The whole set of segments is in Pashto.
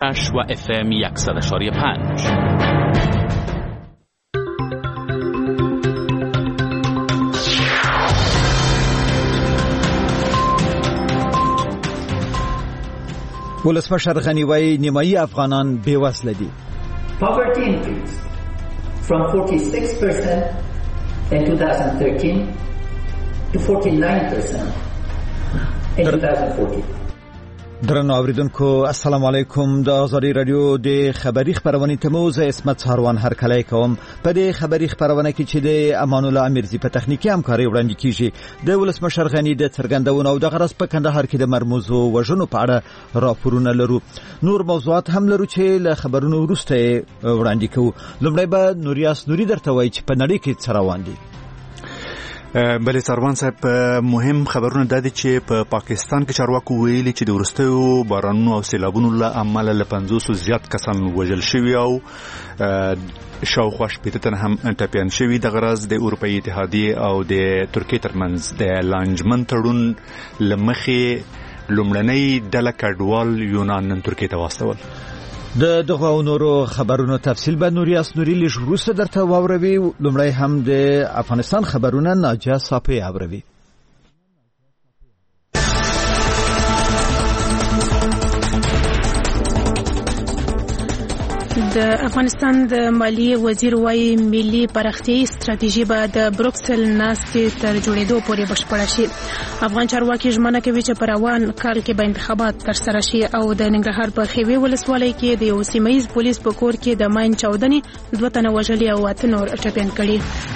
و FM 100.5. ولسمشر غنی وای نیمایی افغانان بی‌وزله دي. Poverty increased from 46% in 2013 to 49% in 2014. درنو اوریدونکو السلام علیکم. د آزادی رادیو د خبری خبرونه تموز اسمت ساروان هر کله کوم په دې خبری خبرونه کې چې د امان الله امیرزی په تخنیکی همکاري وړاندې کیږي. د ولسمشر غنی د څرګندونو او د غرض په کندهار کې د مرموزو وژنو په اړه راپورونه لرو. نور موضوعات هم لرو چې له خبرونو وروسته وړاندې کوو. لومړی به نوریاس نوري درته وایي چې په نړۍ کې څه روان دي. بلې سروان صاحب مهم خبرونه دا دي چې په پاکستان کې چارواکو ویلي چې د وروستیو بارانونو او سیلابونو له امله له 500 زیات کسان وژل شوي او شاوخوا 80 تن هم ټپیان شوي. د غرض د اروپאי اتحادیه او د ترکیې ترمنځ د لانجمن تړون لمخې لومړنۍ ډله کډوال یونان نن ترکیې ته واستول. د دغه او نورو خبرونو تفصیل به نوریاس نوري لږ وروسته درته واوروي. لومړی هم د افغانستان خبرونه ناجیه صافی اوروي. د افغانستان د مالیې وزیر وايي ملي پراختیايي ستراتیژي به د بروکسل ناستې تر جوړېدو پورې بشپړه شي. افغان چارواکي ژمنه کوي چې په روان کال کې به انتخابات ترسره شي او د ننګرهار په خیوي ولسوالۍ کې د یو سیمه ییز پولیس په کور کې د ماین چاودنې 2 تنه وژلي او 8 نور ټپیان کړي.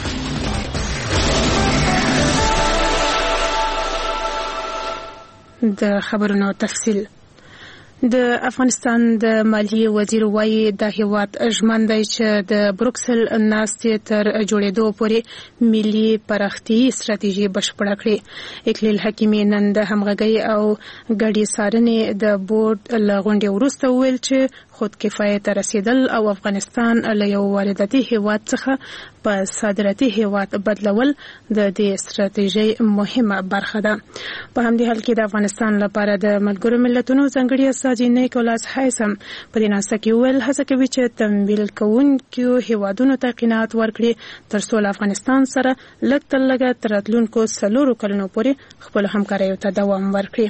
د خبرونو تفصیل. د افغانستان د مالیې وزیر وايي د هیواد ژمن دی چې د بروکسل ناستې تر جوړېدو پورې ملي پراختیايي ستراتیژي بشپړه کړي. اکلیل حکیمي نن د همغږۍ او ګډې څارنې د بورډ له غونډې وروسته وویل چې خود کفایت رسیدل او افغانستان له یو وارداتي هیواد څخه په صادراتي هیواد بدلول د دې ستراتیژۍ مهمه برخه ده. په همدې حال کې د افغانستان لپاره د ملګرو ملتونو ځانګړي استازي نیکولاس هایسم په دې ناسته کې وویل هڅه کوي چې تمویل کوونکو هیوادونو ته قناعت ورکړي ترڅو له افغانستان سره لږ تر لږه تر راتلونکو 4 کلونو پورې خپل همکاریو ته دوام ورکړي.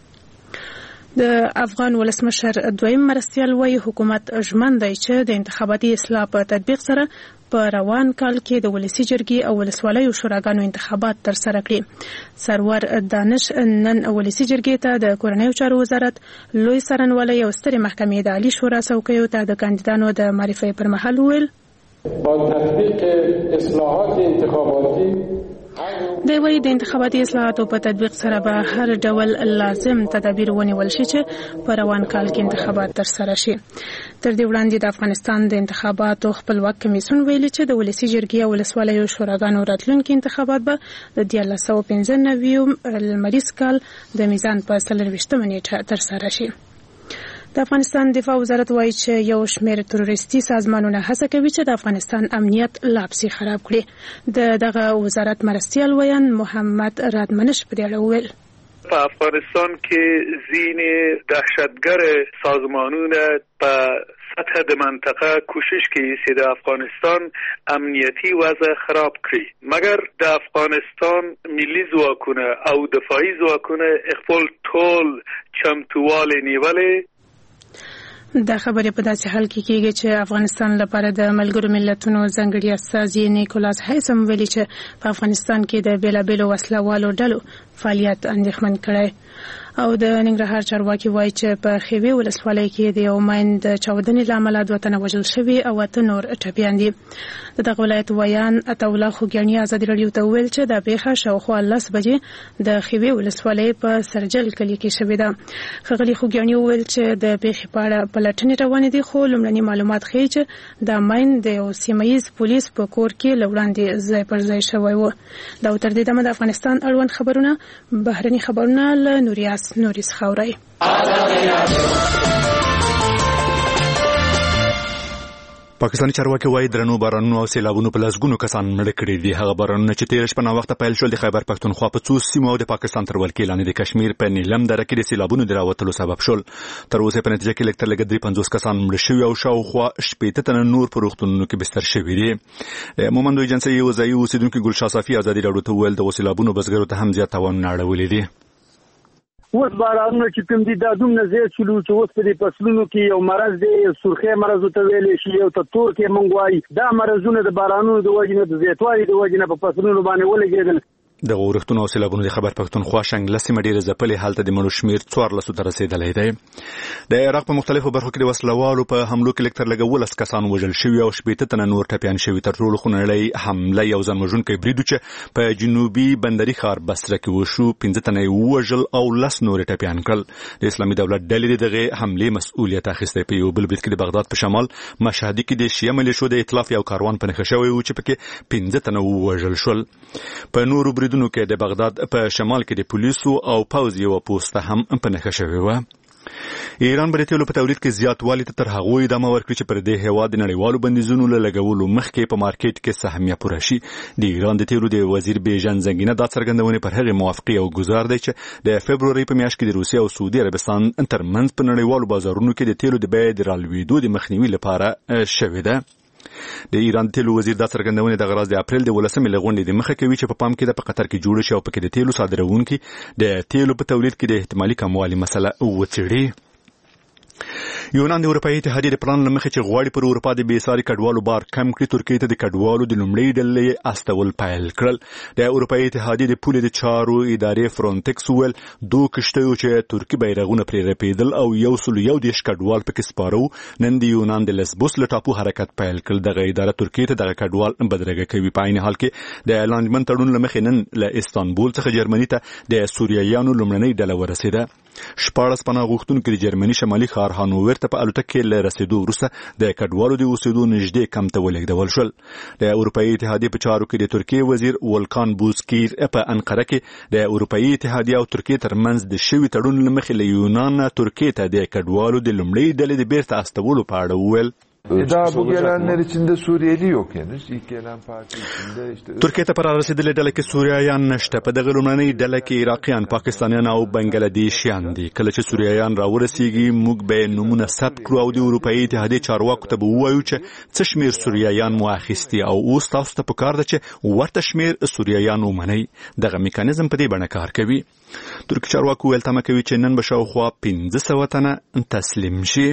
د افغان ولسمشر دویم مرستیال وايي حکومت ژمن دی چې د انتخاباتي اصلاح په تطبیق سره په روان کال کې د ولسی جرګې او ولسوالیو شوراګانو انتخابات ترسره کړي. سرور دانش نن ولسی جرګې ته د کورنیو چارو وزارت لوی څارنوالۍ او سترې محکمې د عالی شورا څوکیو ته د کاندیدانو د معرفي پر مهال ویل با تطبیق اصلاحات انتخاباتی د وی د انتخاباتي اصلاحاتو په تطبیق سره به هر ډول لازم تدابیر ونیول شي چې په روان کال کې انتخابات ترسره شي. تر دې وړاندې د افغانستان د انتخاباتو خپلواک کمیسیون ویلي چې د ولسی جرګې او ولسوالیو شوراګانو راتلونکي انتخابات به د 1995 لمریز کال د میزان په 24 نیټه ترسره شي. د افغانستان دفاع وزارت وایي چې یو شمېر تروریستي سازمانونه هڅه کوي چې د افغانستان امنیت لاپسې خراب کړي. دغه وزارت مرستیال ویان محمد رادمنش په دې اړه وویل په افغانستان کې ځینې دهشتګر سازمانونه په سطح د منطقه کوشش کوي چې د افغانستان امنیتی وضع خراب کړي، مګر د افغانستان ملي ځواکونه او دفاعي ځواکونه خپل ټول چمتووالی نیولې. دا خبره په داسې حال کې کېږي چې افغانستان لپاره د ملګرو ملتونو ځانګړي استازي نیکولاس هایسم ویلي چې په افغانستان کې د بیلابیلو وسلوالو ډلو فعالیت اندېښمن کړی. او د ننګرهار چارواکي وایي چې په خیوي ولسوالۍ کې د یو ماین د چاودنې له امله 2 تنه وژل شوي او 8 نور ټپیان دي. دغه ولایت ویان عطاالله خوږیاڼي ازادي راډیو ته وویل چې د پیښه شاوخوا 10 بجې د خیوي ولسوالۍ په سرجل کلي کې شوې ده. ښاغلي خوږیاڼي وویل چې د پیښې په اړه پلټنې روانې دي، خو لومړني معلومات ښیي چې د ماین د یو سیمه ییز پولیس په کور کې له وړاندې ځای پر ځای شوی و. دا تر دې دمه د افغانستان اړوند خبرونه بهرني خبرونه له نوریاس نوریس خاوري. پاکستاني چارواکي وايي درنو بارانونو او سیلابونو په لسګونو کسان مړه کړي دي. هغه بارانونه چې تیر شپه وخت پیل شول د خیبر پښتونخوا په څو سیمو او د پاکستان تر ولکې لاندې د کشمیر په نیلم دره کې د سیلابونو د راوتلو سبب شول. تر اوسه په نتیجه کې لکه لګ 350 کسان مړه شوي او شاوخوا 80 تنه نور په روغتونونو کې بستر شوي دي. د مومندو ایجنسي وزایي اوسیدونکو ګلشاه صافي ازادي راډیو ته ویل د سیلابونو بزګرو ته هم زیات تاوان اړولې دي. اوس بارانونه چې کوم دي دا دومره زیات شول چې اوس په دې فصلونو کې یو مرض دی، سرخی مرض ته ویل شي، یو ته تور کې مونږ وایي. دا مرزونه د بارانونو د وجې نه د زیاتوالي د وجې نه په فصلونو باندې ولګېدل. د غورښتونو او سیلابونو د خبر پښتونخوا شنګله سیمه ډېره ځپلې حالت د مړو شمیر 14 ته رسیدلی دی. د عراق په مختلفو برخو کې د وسلوالو په حملو کې لږ تر لږه 12 کسان وژل شوي او 80 تنه نور ټپیان شوي. تر ټولو خونړۍ حمله یو ځان وژونکی برید چې په جنوبي بندري ښار بصره کې وشو. 15 تنه یې ووژل او 10 نور ټپیان کړل. د اسلامي دولت ډلې دغه حملې مسؤلیت اخیستی. په یو بل برید کې د بغداد په شمال مشهدي کې د شیعه ملیشو د ائتلاف یو کاروان په نښه شوی و چې پکې 15 تنه ووژل شول. په نورو بریدونو کې د بغداد په شمال کې د پولیسو او پوځ یو پوسټ هم په نښه شوی و. ایران به د تیلو په تولید کې زیاتوالي ته تر هغو ادامه ورکړي چې پر دې هېواد د نړیوالو بندیزونو له لګولو مخکې په مارکیټ کې سهمیه پوره شي. د ایران د تیلو د وزیر بیژن زنګینه دا څرګندونې پر هغې موافقې او ګزار دی چې د فبرورۍ په میاشت کې د روسیې او سعودي عربستان ترمنځ په نړیوالو بازارونو کې د تیلو د بیې د رالوېدو د مخنیوي لپاره شوې ده. د ایران تیلو وزیر دا څرګندونې د غراض د اپریل د 18 لغونډې د مخه کوي چې په پام کې د په قطر کې جوړ شي او پکې د تیلو صادرونکي د تیلو په تولید کې د احتمالي کموالي مسله وڅېړي. یونان د اروپایي اتحادیې د پلان له مخې چې غواړي پر اروپا د بېساري کډوالو بار کم کړي، ترکیې ته د کډوالو د لومړۍ ډلې استول پیل کړل. د اروپایي اتحادیې د پولې د چارو ادارې فرونټکس وویل 2 کشتیو چې ترکي بیرغونه پرې رپېدل او 110 کډوال پکې سپاره وو نن د یونان د لسبوس له ټاپو حرکت پیل کړل. دغه اداره ترکیې ته دغه کډوال بدرګه کوي. په عین حال کې د لانجمن تړون له مخې نن له استانبول څخه جرمني ته د سوریایانو لومړنۍ ډله ورسېده. 14 پناه غوښتونکي د جرمني شمالي ښار هانوور ته په الوتکې له رسېدو وروسته د کډوالو د اوسېدو نږدې کمپ ته ولېږدول شول. د اروپایي اتحادیې په چارو کې د ترکیې وزیر ولکان بوزکیر په انقره کې د اروپایي اتحادیې او ترکیې ترمنځ د شوي تړون له مخې له یونان ترکیې ته د کډوالو د لومړۍ ډلې د بیرته استولو په اړه وویل. Daha bu gelenler içinde Suriyeli yok henüz. İlk gelen parti içinde işte... ترکیې ته پر رسیدلې ډله کې سوریایان نشته. په دغه لومړنۍ ډله کې عراقیان، پاکستانیان او بنګلادیشیان دي. کله چې سوریایان راورسیږي موږ به نمونه ثبت کړو او د اروپایي اتحادیې چارواکو ته به ووایو چې څه شمیر سوریایان مو اخیستي او اوس تاسو ته پکار ده چې ورته شمیر سوریایان ومنئ. دغه میکانیزم په دې بڼه کار کوي. ترکي چارواکو ویل تمه کوي چې نن به شاوخوا 1500 تنه تسلیم شي.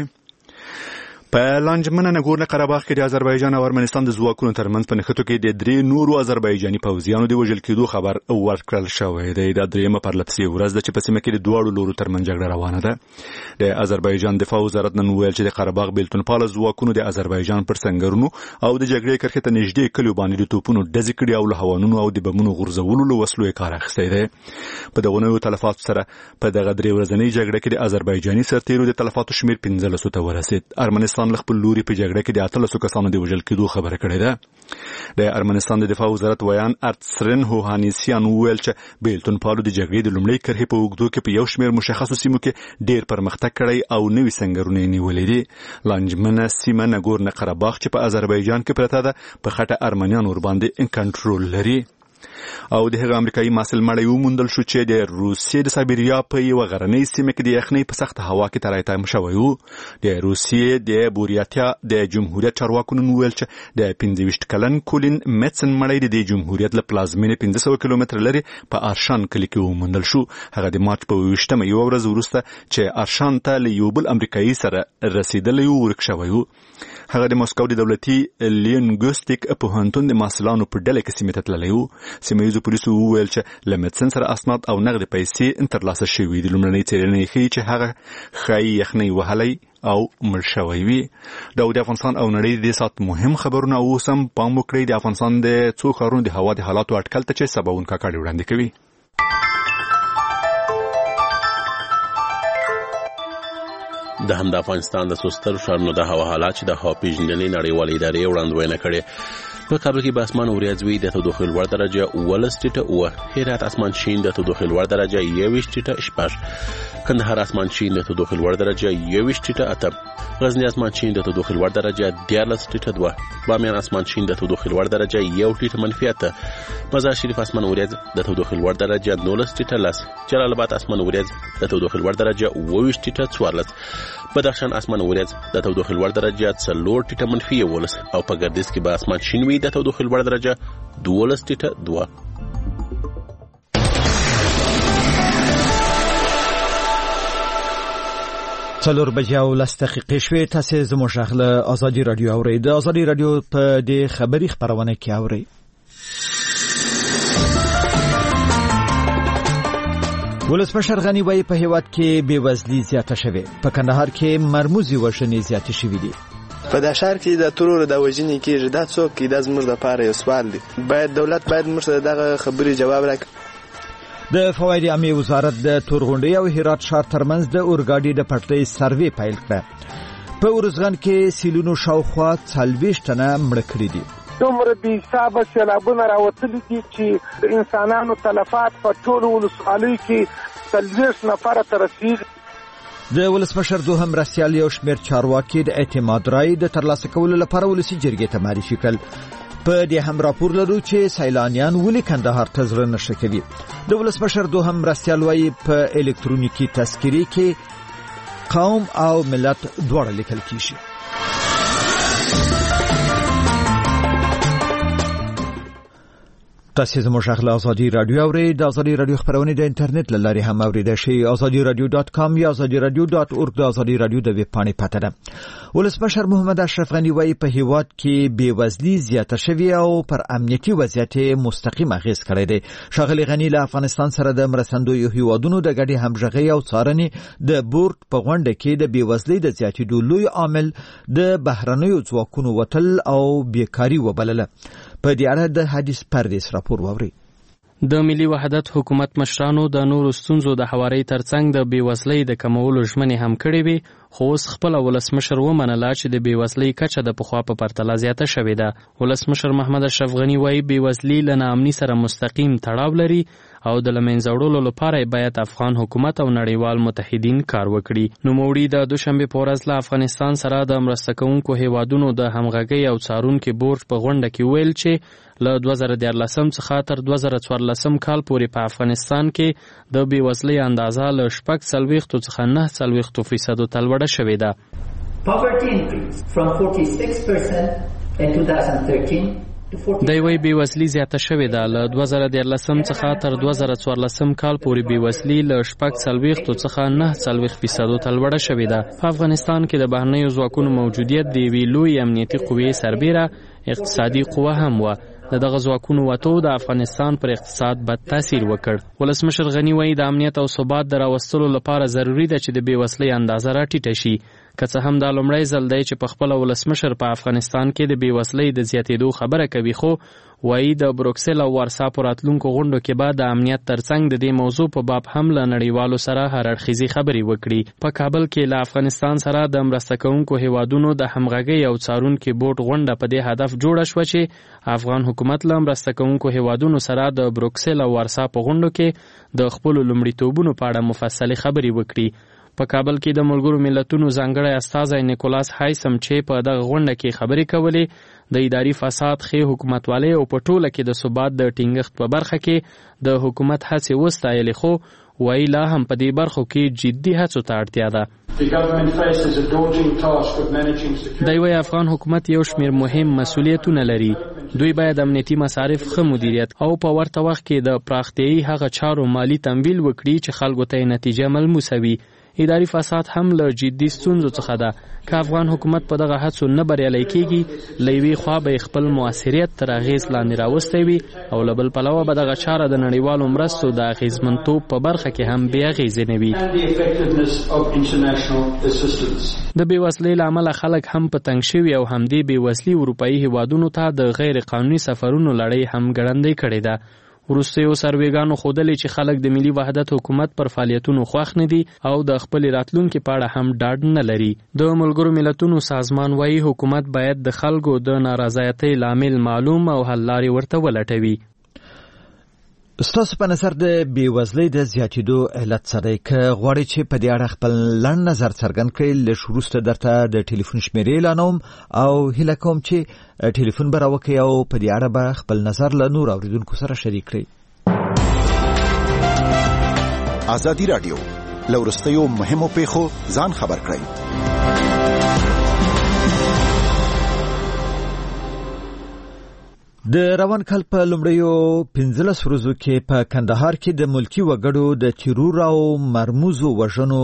په لانجمنه نګورنه قرهباغ کې د آذربایجان او ارمنستان د ځواکونو ترمنځ په نښتو کې د 3 نورو آذربایجاني پوځیانو د وژل کېدو خبر ورکړل شوی دی. دا درېیمه پرلپسې ورځ ده چې په سیمه کې د دواړو لورو ترمنځ جګړه روانه ده. د آذربایجان دفاع وزارت نن ویل چې د قرهباغ بیلتونپاله ځواکونو د آذربایجان پر سنګرونو او د جګړې کرښې ته نږدې کلیو باندې د توپونو ډزې کړي او له هوانونو او د بمونو غورځولو له وسلو یې کار اخیستی دی. په دغه نویو تلفاتو سره په دغه 3 ورځنۍ جګړه کې د آذربایجاني سرتیرو د تلفاتو شمیر 15 ته ورسېد. ارمنستان له خپل لوري په جګړه کې د 18 کسانو د وژل کېدو خبره کړې ده. د ارمنستان د دفاع وزارت ویان ارتسرن هوهانیسیان وویل چې بیلتونپالو د جګړې د لومړۍ کرښې په اوږدو کې په یو شمېر مشخصو سیمو کې ډېر پرمختګ کړی او نوي سنګرونه یې نیولي دي. لانجمنه سیمه نګورنه قرهباغ چې په آذربایجان کې پرته ده په خټه ارمنیان ورباندې کنټرول لري. او د هغه امریکایي محصل مړی وموندل شو چې د روسیې د سایبریا په یوه غرنۍ سیمه کې د یخنۍ په سخته هوا کې ترایتم شوی و. د روسیې د بوریاتیا د جمهوریت چارواکو نن وویل چې د 25 کلن کولین میتسن مړی د جمهوریت له پلازمینې 1500 کیلومتر لري په آرشان کلي کې وموندل شو. هغه د مارچ په 28مه یوه ورځ وروسته چې آرشان ته له یو بل امریکایي سره رسېدلی و ورک شوی و. هغه د مسکو د دولتي لینګوستیک پوهنتون د محصلانو په ډله کې سیمې ته تللی و. سیمه ییزو پولیسو وویل چې له میتسن سره اسناد او نغدې پیسې ترلاسه شوي دي. لومړنۍ څېړنې ښیي چې هغه ښایي یخنۍ وهلی او مړ شوی وي. دا د افغانستان او نړۍ د دې ساعت مهم خبرونه. اوس هم پام وکړئ د افغانستان د څو ښارونو د هوا د حالاتو اټکل ته چې سباوون کاکاړي وړاندې کوي. د هم د افغانستان د سوستر ښارونو د هوا حالات چې د هوا پیژندنې نړیوالې ادارې وړاندوینه کړې. په کابل کې به اسمان وریځ وي د تودوخې لوړ درجه 12.9 هرات اسمان شین د تودوخې لوړ درجه 21.8 کندهار اسمان شین د تودوخې لوړ درجه 21.8 غزنی اسمان شین د تودوخې لوړ درجه 14.2 بامیان اسمان شین د تودوخې لوړ درجه 1.8 مزار شریف اسمان وریځ د تودوخې لوړ درجه 19.10 جلال آباد اسمان وریځ د تودوخې لوړ درجه 22.14 بدخشان اسمان وریځ د تودوخې لوړ درجه 4.11 او په ګردیز کې به اسمان شین وي د تودوخې لوړ درجه 12.2 څلور بجې او 10 دقیقې شوې. تاسو زموږ غږ له ازادي رادیو اورئ. د ازادي رادیو په دې خبري خبرونه کې اورئ. ولسمشر غنی وایي په هیواد کې بېوزلي زیاته شوې. په کندهار کې مرموزي وژنې زیاتې شوې دي. په د شهر کې د ترور د وژنې کېږي دا څوک کې د زموږ لپاره یو سوال دی. باید دولت باید موږ ته دغه خبرې جواب راکړي. د فواید عامه وزارت د تورغونډۍ او هرات ښار ترمنځ د اورګاډي د پټلۍ سروې پیل کړ. په ورزغان کې سیلونو شاوخوا 40 تنه مړ کړي دي. دومره بې حسابه سیلابونه راوتلي دي چې انسانانو تلفات په ټولو ولسوالیو کې 40 نفره ته رسېږي. د ولسمشر دوهم مرستیال یو شمېر چارواکي د اعتماد رای د ترلاسه کولو لپاره ولسي جرګې ته معرفي کړل. په دې هم راپور لرو چې سیلانیان ولې کندهار ته زړه نشه کوي. د ولسمشر دوهم مرستیال وایي په الکترونیکي تذکرې کې قوم او ملت دواړه لیکل کیږي. تاسو زموږ غږ له ازادي رادیو اورئ. د ازادي رادیو خبرونه د انټرنیټ له لارې هم اوریدای شئ. azadiradio.com یا azadiradio.org د ازادي رادیو د ویب پاڼې پته ده. ولسمشر محمد اشرف غنی وایي په هیواد کې بېوزلي زیاته شوې او پر امنیتي وضعیت مستقیم اغیز کړی دی. ښاغلي غنی له افغانستان سره د مرستندویو هیوادونو د ګډې همغږۍ او څارنې د بورډ په غونډه کې د بېوزلۍ د زیاتېدو لوی عامل د بهرنیو ځواکونو وتل او بیکاري وبلله. په دې اړه د حدیث پردیس راپور واورئ. د ملي وحدت حکومت مشرانو د نورو ستونزو د هواري ترڅنګ د بېوزلۍ د کمولو ژمنې هم کړې وي، خو اوس خپل ولسمشر ومنله چې د بېوزلۍ کچه د پخوا په پرتله زیاته شوې ده. ولسمشر محمد اشرف غنی وایي بېوزلي له ناامنۍ سره مستقیم تړاو لري او د لمنځه وړلو لپاره باید افغان حکومت او نړیوال متحدین کار وکړي. نوموړي د دوشنبه په ورځ له افغانستان سره د مرسته کوونکو هیوادونو د همغږۍ او څارونکو بورډ په غونډه کې ویل چې له 2014 څخه تر 2014 کال پورې په افغانستان کې د بېوزلۍ اندازه له 40% څخه 9% ته لوړه شوې ده. Poverty increased from 46% in 2013 د یوې بېوزلي زیاته شوې ده. له 2014 څخه تر 2014 کال پورې بېوزلي له 40% څخه 9% ته لوړه شوې ده. په افغانستان کې د بهرنیو ځواکونو موجودیت د یوې لویې امنیتي قوې سربیره اقتصادي قوه هم وه. دغه ځواکونو وتو د افغانستان پر اقتصاد بد تاثیر وکړ. ولسمشر غنی وایي د امنیت او ثبات د راوستلو لپاره ضروری ده چې د بېوزلۍ اندازه راټیټه شي. که څه هم دا لومړی ځل دی چې په خپل ولسمشر په افغانستان کې د بېوزلۍ د زیاتېدو خبره کوي، خو وایي د بروکسل او وارسا په راتلونکو غونډو کې به د امنیت ترڅنګ د دې موضوع په باب هم له نړیوالو سره هر اړخیزې خبرې وکړي. په کابل کې له افغانستان سره د مرسته کوونکو هیوادونو د همغږۍ او څارونکو بورډ غونډه په دې هدف جوړه شوه چې افغان حکومت له مرسته کوونکو هیوادونو سره د بروکسل او وارسا په غونډو کې د خپل لومړیتوبونو په اړه مفصلې خبرې وکړي. په کابل کې د ملګرو ملتونو ځانګړی استازی نیکولاس هایسم چې په دغه غونډه کې خبرې کولې د اداري فساد، ښې حکومتوالۍ او په ټوله کې د ثبات د ټینګښت په برخه کې د حکومت هڅې وستایلې، خو وایي لا هم په دې برخو کې جدي هڅو ته اړتیا ده. دی وایي افغان حکومت یو شمېر مهم مسؤلیتونه لري. دوی باید امنیتي مصارف ښه مدیریت او په ورته وخت کې د پراختیایي هغه چارو مالی تمویل وکړي چې خلکو ته نتیجه ملموسه وي. اداري فساد هم له جدي ستونزو څخه ده. که افغان حکومت په دغه هڅو نه بریالی کېږي، له یوې خوا به خپل مؤثریت تر اغېز لاندې راوستی وي او له بل پلوه به دغه چاره د نړیوالو مرستو د اغېزمنتوب په برخه کې هم بې اغېزې نه وي. د بېوزلۍ له امله خلک هم په تنګ شوي او همدې بېوزلي اروپایي هیوادونو ته د غیر قانوني سفرونو لړۍ هم ګړندۍ کړې ده. وروستیو سروېګانو ښودلې چې خلک د ملي وحدت حکومت پر فعالیتونو خوښ نه دي او د خپل راتلونکي په اړه هم ډاډ نه لري. د ملګرو ملتونو سازمان وايي حکومت باید د خلکو د نارضایتۍ لامل معلوم او حل لارې ورته ولټوي. ستاسو په نظر د بېوزلۍ د زیاتېدو علت څه دی؟ که غواړئ چې په دې اړه خپل لنډ نظر څرګند کړئ، لږ وروسته درته د ټلیفون شمیرې اعلانوم او هیله کوم چې ټلیفون به راوکړئ او په دې اړه به خپل نظر له نور اوریدونکو سره شریک کړئ. ازادي راډیو له وروستیو مهمو پیښو ځان خبر کړئ. د روان کال په لومړیو 15 ورځو کې په کندهار کې د ملکی وګړو د تیرور او مرموزو وژنو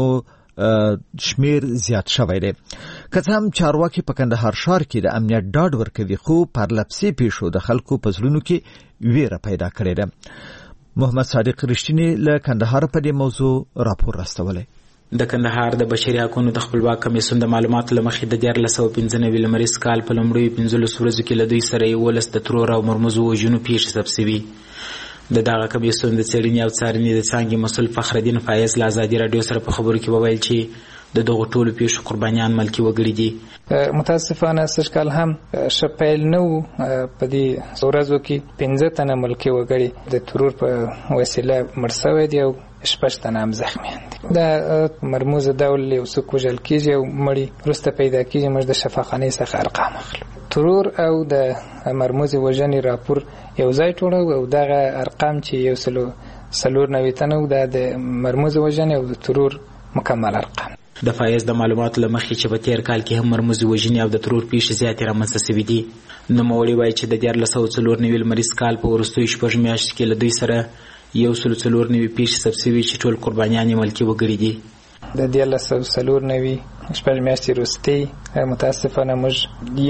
شمیر زیات شوی دی. که څه هم چارواکي په کندهار ښار کې د امنیت ډاډ ورکوي، خو پرلپسې پیښو د خلکو په زړونو کې ویره پیدا کړې ده. محمد صادق رښتینی له کندهار په دې موضوع راپور راستولی. د کندهار د بشري حقوقو د خپلواک کمیسیون د معلوماتو له مخې د 1995 لمریز کال په لومړیو 15 ورځو کې له دوی سره 11 د ترور او مرموزو وژنو پیښې ثبت شوي. د دغه کمیسیون د څېړنې او څارنې د څانګې مسؤل فخرالدین فایز له ازادي راډیو سره په خبرو کې وویل چې د دغو ټولو پیښو قربانیان ملکي وګړي دي. متاسفانه سږکال هم ښه پیل نه و. په دې ورځو کې 15 تنه ملکي وګړي د ترور په وسیله مړ شوي دي او 6 تنه هم زخمیان دي. د مرموز ډول یو څوک وژل کېږي او مړي وروسته پیدا کېږي. موږ د شفاخانې څخه ارقام اخلو. ترور او د مرموز وژنې راپور یو ځای ټولو او دغه ارقام چې 194 تنه و د مرموز وژنې او د ترور مکمل ارقام. د فایز د معلوماتو له مخې چې په تیر کال کې هم مرموز وژنې او د ترور پیښې زیاتې رامنځته شوي دي. نوموړي وایي چې د 1994 لمریز کال په وروستیو 6 میاشتو کې له دوی سره 194 پیښې ثبت شوي چې ټول قربانیان یې ملکي وګړي دي. د 1994 شپږ میاشتې وروستۍ متاسفانه موږ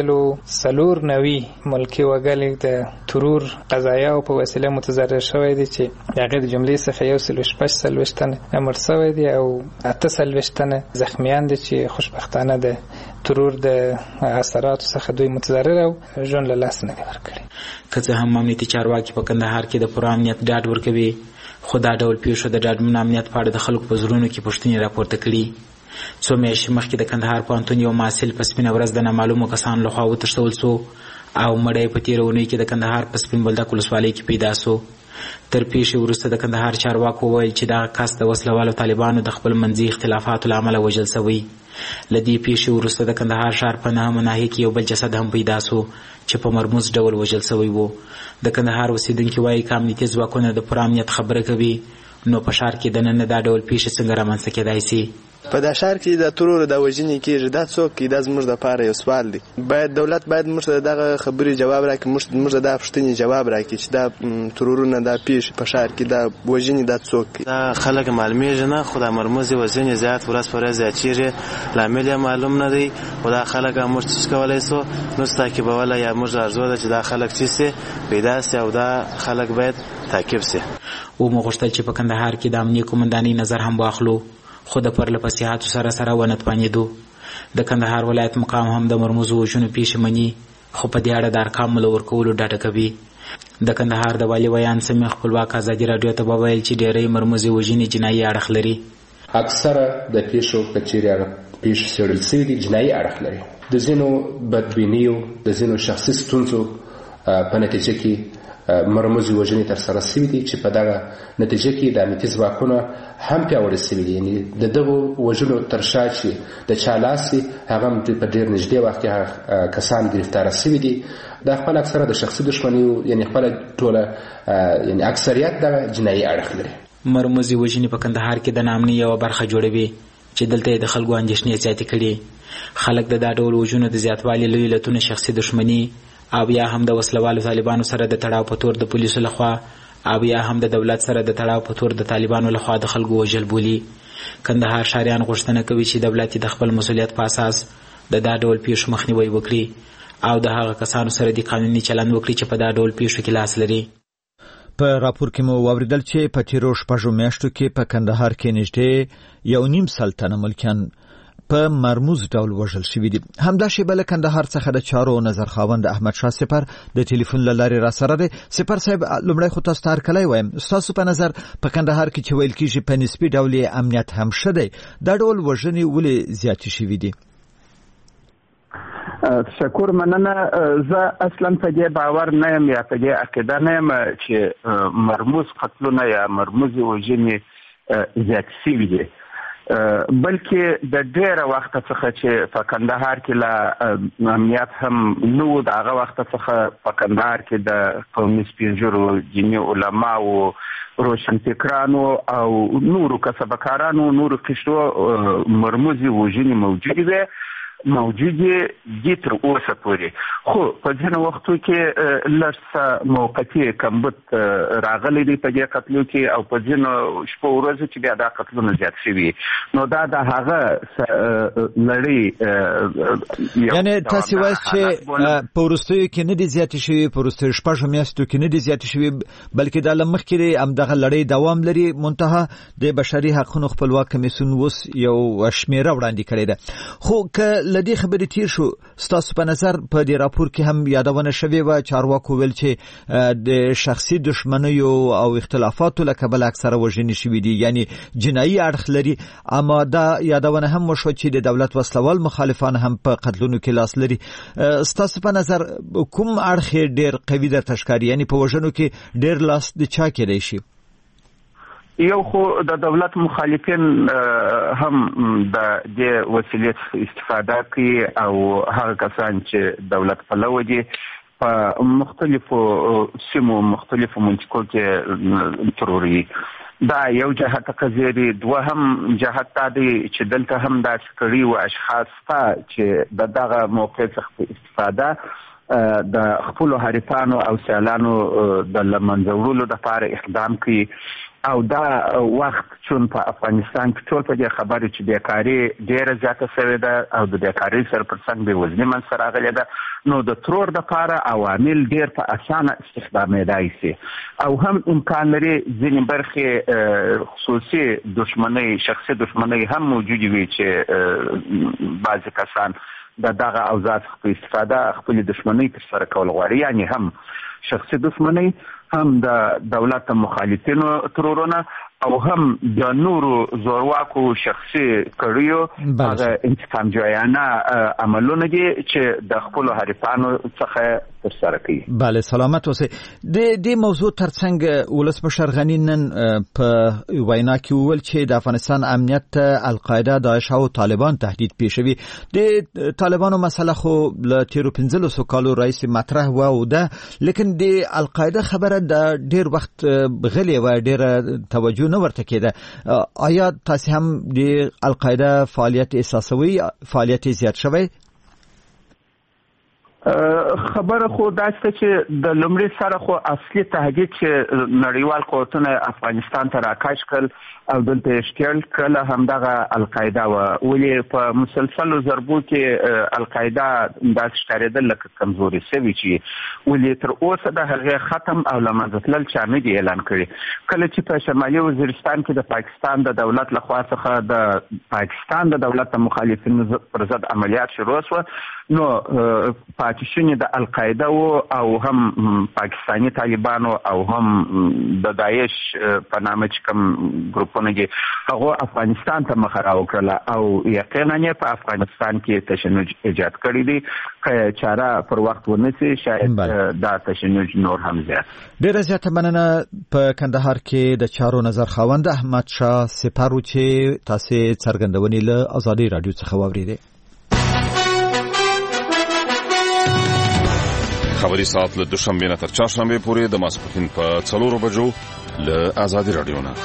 194 ملکي وګړي د ترور قضایاو په وسیله متضرر شوی دي چې هغې د جملې څخه 146 تنه مړ شوی دي او 48 تنه زخمیان دي چې خوشبختانه د ترور د اثراتو څخه دوی متضرر او ژوند له لاسه نه دي ورکړي. که څه هم امنیتي چارواکي په کندهار کې د پوره امنیت ډاډ ورکوي، خو دا ډول پیښو د ډاډمن امنیت په اړه د خلکو په زړونو کې پوښتنې راپورته کړي. څو میاشتې مخکې د کندهار پوهنتون یو محصل په سپینه ورځ د نامعلومو کسانو لخوا وتښتول سو او مړی په تېره اونۍ کې د کندهار په سپین بولدک ولسوالۍ کې پیدا سو. تر پیښې وروسته د کندهار چارواکو وویل چې دغه کس د وسلوالو طالبانو د خپل منځي اختلافاتو له امله وژل شوی. له دې پیښې وروسته د کندهار ښار په 9 ناحیه کې یو بل جسد هم پیدا سو چې په مرموز ډول وژل شوی و. د کندهار اوسیدونکي وایي که امنیتي ځواکونه د پوره امنیت خبره کوي نو په ښار کې دننه دا ډول پیښې څنګه رامنځته کېدای شي؟ په دا ښار کې د ترور د وژنې کېږي. دا څوک دا زموږ دپاره یو سوال دی. دولت باید موږ ته دغه خبرې جواب راکړي، موږ ته دا پوښتنې جواب راکړي چې دا ترورونه دا پیښې په ښار کې دا وژنې دا څوک. دا خلک معلومیږي نه، خو دا مرموزې وژنې زیات ورځ په ورځ زیاتېږي. لامل یې معلوم نه دی، خو دا خلک موږ څه کولی شو نو تعقیبولی یا موږ ارزو ده چې دا خلک څه سي پیدا سي او دا خلک باید تعقیب سي. ومو غوښتل چې په کندهار کې د امنیه قومندانۍ نظر هم واخلو، خو د پرله پسې هڅو سره ونه توانېدو. د کندهار ولایت مقام هم د مرموزو وژنو پیښې مني، خو په دې اړه د ارقامو له ورکولو ډډه کوي. د کندهار د والي ویان سمیع خپلواک ازادي راډیو ته وویل چې ډېری مرموزې وژنې جنایي اړخ لري. اکثره د پیښو که چیرې پیښې څېړل شوي دي جنایي اړخ لري. د ځینو بدبینیو د ځینو شخصي ستونزو په نتیجه کې مرموزې وژنې ترسره شوي دي چې په دغه نتیجه کې د امنیتي ځواکونه هم پیاوړي شوي دي. یعنې د دغو وژنو تر شا چې د چا لاس وي هغه هم په ډېر نږدې وخت کې هغه کسان ګرفتاره شوي دي. دا خپل اکثره د شخصي دښمنیو یعنې خپله ټوله یعنې اکثریت دغه جنایي اړخ لري. مرموزې وژنې په کندهار کې د ناامنۍ یوه برخه جوړوي چې دلته یې د خلکو اندېښنې زیاتې کړي. خلک د دا ډول وژنو د زیاتوالي لوی علتونه شخصي دښمني او یا هم د وسلوالو طالبانو سره د تړاو په تور د پولیسو لخوا او یا هم د دولت سره د تړاو په تور د طالبانو لخوا د خلکو وژل بولي. کندهار ښاریان غوښتنه کوي چې دولت د خپل مسؤلیت په اساس د دا ډول پیښو مخنیوی وکړي او د هغه کسانو سره د قانوني چلند وکړي چې په دا ډول پیښو کې لاس لري. په راپور کې مو واوریدل چې په تیرو 6 میاشتو کې په کندهار کې نږدې 1.5 سل تنه ملکیان په مرموز ډول وژل شوي دي. همدا شیبه له کندهار څخه د چارو نظر خاوند احمد شاه سپر د ټلیفون له لارې را سره دی. سپر صاحب، لومړی خو تاسو ته هرکلی وایم. ستاسو په نظر په کندهار کې چې ویل کېږي په نسبي ډول امنیت هم ښه دی، دا ډول وژنې ولې زیاتې شوي دي؟ تشکر، مننه. زه اصلا په دې باور نه یم یا په دې عقیده نه یم چې مرموز قتلونه یا مرموزې وژنې زیات شوي دي، بلکې د ډېره وخته څخه چې په کندهار کې لا امنیت هم نه و، د هغه وخته څخه په کندهار کې د قومي سپینږیرو، دیني علماو، روشنفکرانو او نورو کسبکارانو، نورو قشرو مرموزې وژنې موجودې دي تر اوسه پورې. خو په ځینو وختو کې لږ څه موقتي کمبود راغلی دی په دې قتلو کې، او په ځینو شپو ورځو چې بیا دا قتلونه زیات شوي. نو دا د هغه لړۍ، یعنې تاسې وایئ چې په وروستیو کې نه دي زیاتې شوي، په وروستیو شپږو میاشتو کې نه دي زیاتې شوي، بلکې دا له مخکې همدغه لړۍ دوام لري. منتها د بشري حقونو خپلواک کمیسیون اوس یو شمیره وړاندې کړې ده. خو که له دې خبرې تیر شو، ستاسو په نظر په دې راپور کې هم یادونه شوې وه، چارواکو ویل چې د شخصي دښمنیو او اختلافاتو له کبله اکثره وژنې شوي دي، یعنی جنایي اړخ لري. اما دا یادونه هم وشوه چې د دولت وسلوال مخالفان هم په قتلونو کې لاس لري. ستاسو په نظر کوم اړخ ډېر قوي درته ښکاري، یعنی په وژنو کې ډېر لاس د چا کېدی شي؟ یو خو د دولت مخالفین هم د دې وسیلې استفاده کوي، او هغه کسان چې دولت پلوي دي په مختلفو سیمو، مختلفو منطقو کې تروري. دا یو جهت قضیه دی. دوهم جهت دا دی چې دلته هم داسې کړي و اشخاص ته چې د دغه موقع څخه استفاده د خپلو حریفانو او سیالانو د له منځه وړلو دپاره اقدام کوي. او دا وخت چون په افغانستان کې ټول په دې خبرې چې بیکاري ډېره زیاته شوې ده او د بیکارۍ سره پر څنګ بېوزلي منځته راغلې ده، نو د ترور دپاره عوامل ډېر په اسانه استخدامېدای شي، او هم امکان لري ځینې برخې خصوصي دښمنۍ، شخصي دښمنۍ هم موجودې وي چې بعضې کسان د دغه اوضاع څخه په استفاده خپلې دښمنۍ ترسره کول غواړي، یعنې هم شخصي دښمنۍ، هم د دولت مخالفینو ترورونه، او هم د نورو زورواکو شخصي کړیو هغه انتقام جویانه عملونه دي چې د خپلو حریفانو څخه ترسره کوي. بله، سلامت اوسئ. د دې موضوع ترڅنګ ولسمشر غني نن په وینا کې وویل چې د افغانستان امنیت ته القاعده، داعش او طالبان تهدید پیښوي. د طالبانو مسله خو له تیرو 15 کالو راهیسې مطرح وه او ده، لیکن د القاعده خبره د ډېر وخت غلې وه، ډېره توجه نه ورته کېده. آیا تاسې هم د القاعده فعالیت احساسوي، فعالیت زیات شوی؟ خبره خو داسته چې د لومړي سره خو اصلي تهدید چې نړیوال قوتونه افغانستان ته راکاش کړل او دلته یې ښکېل کړله همدغه القاعده وه. ولې په مسلسلو ضربو کې القاعده داسې ښکارېدل لکه کمزوري شوي چې ولې تر اوسه د هغې ختم او له منځه تلل چا نه دي اعلان کړي. کله چې په شمالي وزیرستان کې د پاکستان د دولت لخوا څخه د پاکستان د دولت د مخالفینو پر ضد عملیات شروع شوه، نو پاتې شونې د القاعده او هم پاکستاني طالبانو او هم د داعش په نامه چې کوم ګروپونه دي هغه افغانستان ته مخه راوکړله، او یقینا یې په افغانستان کې تشنج ایجاد کړی دی. که چاره پر وخت ونیسي شاید دا تشنج نور هم زیات. ډېره زیاته مننه. په کندهار کې د چارو نظر خاوند احمد شاه سپر چې تاسې څرګندونې له ازادي راډیو څخه واورېدې. خبري ساعت له دوشنبه نه تر چهارشنبه پورې د ماسپښین په 4 بجو له ازادي راډیو نه.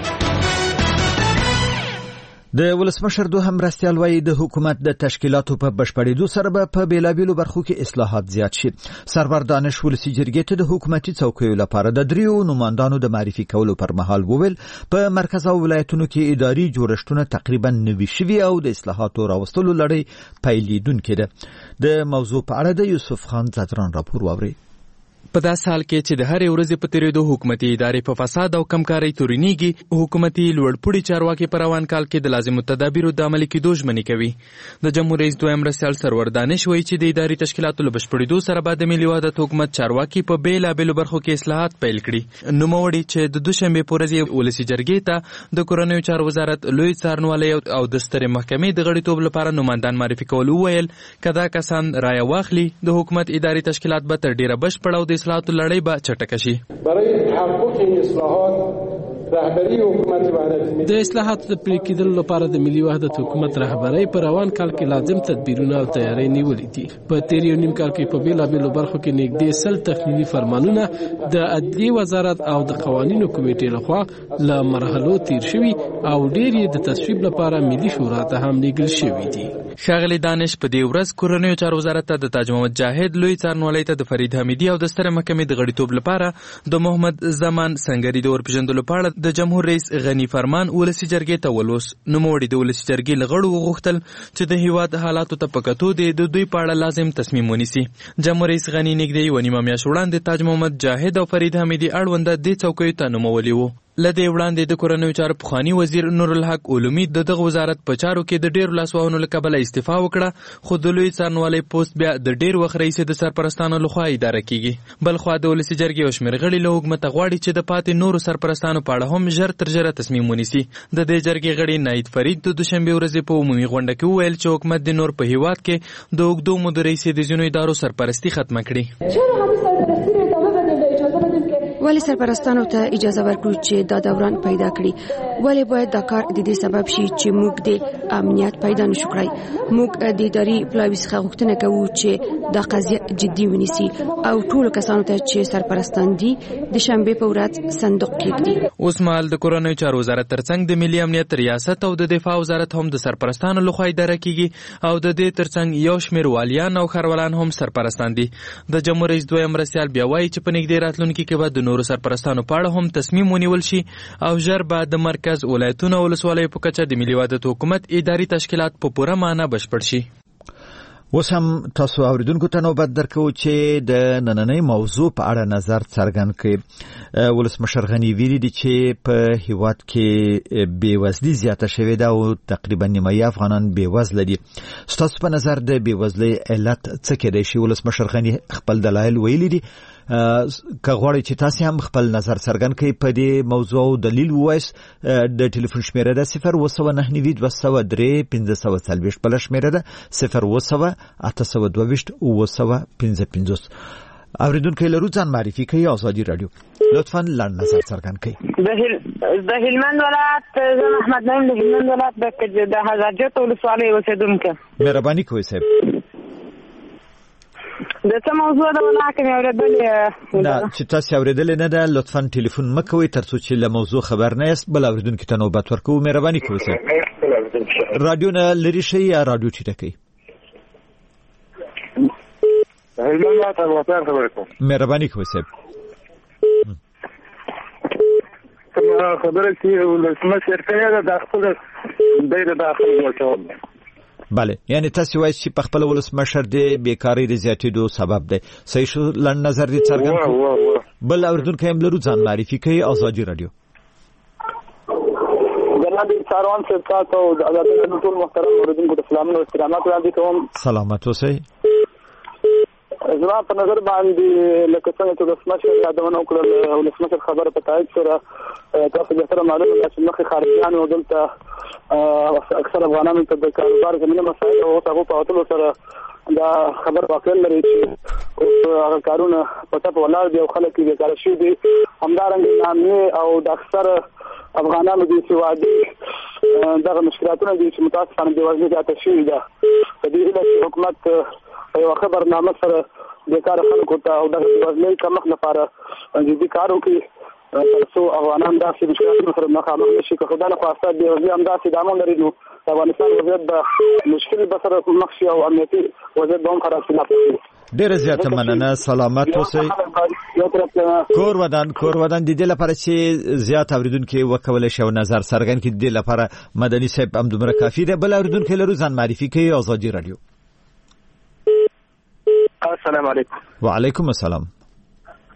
د ولسمشر دوهم مرستیال وایي د حکومت د تشکیلاتو په بشپړېدو سره به په بیلابیلو برخو کې اصلاحات زیات شي. سرور دانش ولسي جرګې ته د حکومتي څوکیو لپاره د 3 نمایندانو د معرفي کولو پر مهال وویل په مرکز او ولایتونو کې اداري جوړښتونه تقریبا نوي شوي او د اصلاحاتو راوستلو لړۍ پیلېدونکې ده. د موضوع په اړه د یوسف خان زدران راپور واورئ. په داسې حال کې چې د هرې ورځې په تیریدو حکومتي ادارې په فساد او کمکارۍ تورنېږي، حکومتي لوړپوړي چارواکي په روان کال کې د لازمو تدابیرو د عملي کېدو ژمنې کوي. د جمهور رئیس دویم مرستیال سرور دانش وایي چې د اداري تشکیلاتو له بشپړېدو سره به د ملي وحدت حکومت چارواکي په بېلابېلو برخو کې اصلاحات پیل کړي. نوموړي چې د دوشنبې په ورځ ولسي جرګې ته د کورنیو چارو وزارت لوی څارنوالۍ او د سترې محکمې د غړیتوب لپاره نمایندان معرفي کول وویل که دا کسان رایه واخلي د حکومت اداري تشکیلات به تر ډېره بشپړه او د اصلاحاتو لړۍ به چټکه شي. برای تحقق این اصلاحات رهبری حکومت وحدت د اصلاحاتو د پلي کېدلو لپاره د ملي وحدت حکومت رهبرۍ په روان کال کې لازم تدبیرونه او تیاری نیولې دي. په تیر یو نیم کال کې په بیلابېلو برخو کې نږدې 100 تخنیکي فرمانونه د عدلي وزارت او د قوانینو کمیټې لخوا له مرحلو تیر شوي او ډېر یې د تصویب لپاره ملي شورا ته هم لیږل شوي دي. ښاغلي دانش په دې ورځ کورنیو چارو وزارت ته د تاج محمد جاهد لوی څارنوالۍ ته د فرید حمیدي او د سترې محکمې د غړیتوب لپاره د محمد زمان سنگري د ورپېژندلو په اړه د جمهور رئیس غنی فرمان ولسي جرګې ته ولوس. نوموړي د ولسي جرګې له غړو وغوښتل چې د هیواد حالاتو ته په کتو د دوی په اړه لازم تصمیم ونیسي. جمهور رئیس غنی نږدې یوه نیمه میاشت وړاندې تاج محمد جاهد او فرید حمیدي اړونده دې څوکیو ته نومولي وو. له دې وړاندې د کورنیو چارو پخواني وزیر نورالحق علومي د دغه وزارت په چارو کې د ډېرو لاسوهنو له کبله استعفا وکړه، خو د لوی څارنوالۍ پوسټ بیا د ډېر وخت راهیسې د سرپرستانو لخوا اداره کیږي. بلخوا د ولسي جرګې یو شمېر غړي له حکومته غواړي چې د پاتې نورو سرپرستانو په اړه هم ژر تر ژره تصمیم ونیسي. د دې جرګې غړي ناید فرید د دوشنبې ورځې په عمومي غونډه کې وویل چې حکومت د نور په هیواد کې د اوږدو مودو راهیسې د ځینو ادارو سرپرستي ختمه کړي. ولی سرپرستانو ته اجازه ورکړو چې دا دوران پیدا کړي؟ ولی باید دا کار د دې سبب شي چې موږ د امنیت پیدا نشو کړی؟ موږ د اداري پلاوي څخه غوښتنه کوو چې دا قضیه جدي ونیسي او ټول کسانو ته چې سرپرستان دي د شنبې په ورځ صندوق کېږدي. اوس مهال د کورنیو چارو وزارت ترڅنګ د ملي امنیت ریاست او د دفاع وزارت هم د سرپرستانو لخوا اداره کیږي او د دې ترڅنګ یو شمېر والیان او ښاروالان هم سرپرستان دي. د جمهور رئیس دویم مرستیال بیا وایي چې په نږدې راتلونکي کې به د نورو سرپرستانو په اړه هم تصمیم ونیول شي او ژر به د مرکز، ولایتونو او ولسوالیو په کچه د ملي وحدت حکومت اداري تشکیلات په پوره معنا بشپړ شي. اوس هم تاسو اوریدونکو ته نوبت درکو چې د نننۍ موضوع په اړه نظر څرګند کړي. ولسمشر غنی ویلي دي چې په هیواد کې بېوزلي زیاته شوې ده او تقریبا نیمایي افغانان بېوزله دي. ستاسو په نظر د بېوزلۍ علت څه کېدای شي؟ ولسمشر غنی خپل دلایل ویلي دي. که غواړئ چې تاسو هم خپل نظر څرګند کړئ په دې موضوع او دلیل ووایئ، د ټلیفون شمیره ده 02992031540 بله شمیره ده 01822 اوریدونکو لرو ځان معرفي کوي. آزادي رادیو لطفا لنډ نظر څرګند کړئ. د هلمند ولایت زه محمد نعیم د هلمند ولایت د هزارجات ولسوالۍ اوسیدونکی. مهرباني کوئ صاحب. د څه موضوع ده ولا کوم اوریدلې نه چې تاسو اوریدلې نه ده لطفا ټلیفون مکوئ تر څو چې له موضوع خبر نه یاست. بل اوریدونکو ته نوبت ورکوو. مهرباني کوئ صاحب. رادیو نه لري شي یا رادیو ټیټه کړئ. مهرباني کوئ صاحب. خبره چې ولسمشر کوي د خپل د داخل وچول. بله، یعنی تاسو وایئ چې په خپل ولسمشر د بیکاری د زیاتېدو سبب دی. صحیح شو، لنډ نظر دې څرګند کړو. بل اوریدونکی هم لرو ځان معرفي کوي. آزادي رادیو. جناب ساروان صاحب تاسو د آزادي رادیو ټول محترم اوریدونکو ته سلامونه او احترامات وړاندې کوم. سلامت اوسئ. زما په نظر باندې لکه څنګه چې ولسمشر یادونه وکړه او ولسمشر خبره په تایید سره تاسو به سره معلومه ده چې مخکې خارجيان او دلته اکثر افغانانو ته د کاروبار زمینه مسایل او هغه په وټلو سره دا خبر واقع لري چې هغه کارونه پته په ولاړ دي او خلک یې بیکاره شوي دي. همدارنګه نامې او د اکثر افغانانو د سوادي دغه مشکلاتونه دي چې متاسفانه د وزن زیاته شوي ده. په دې اړه چې حکومت یو خبرنامه سره بیکاره خلکو ته او د وزن کمښت لپاره جدي کار وکړي ترڅو افغانان داسې مشکلاتو سره مخامخ نشي. که خدای نخواسته بې وزلي همداسې ادامه لري نو د افغانستان وضعیت به مشکل به سره مخ شي او امنیتي وضعیت به هم خراب شي. ډېره زیاته مننه. سلامت اوسئ. کور ودان د دې لپاره چې زیات اوریدونکي وکولی شي او نظر څرګند کړي، د دې لپاره مدني صاحب همدومره کافي دی. بل اوریدونکی لرو ځان معرفي کوي. آزادي رادیو. السلام علیکم. وعلیکم السلام.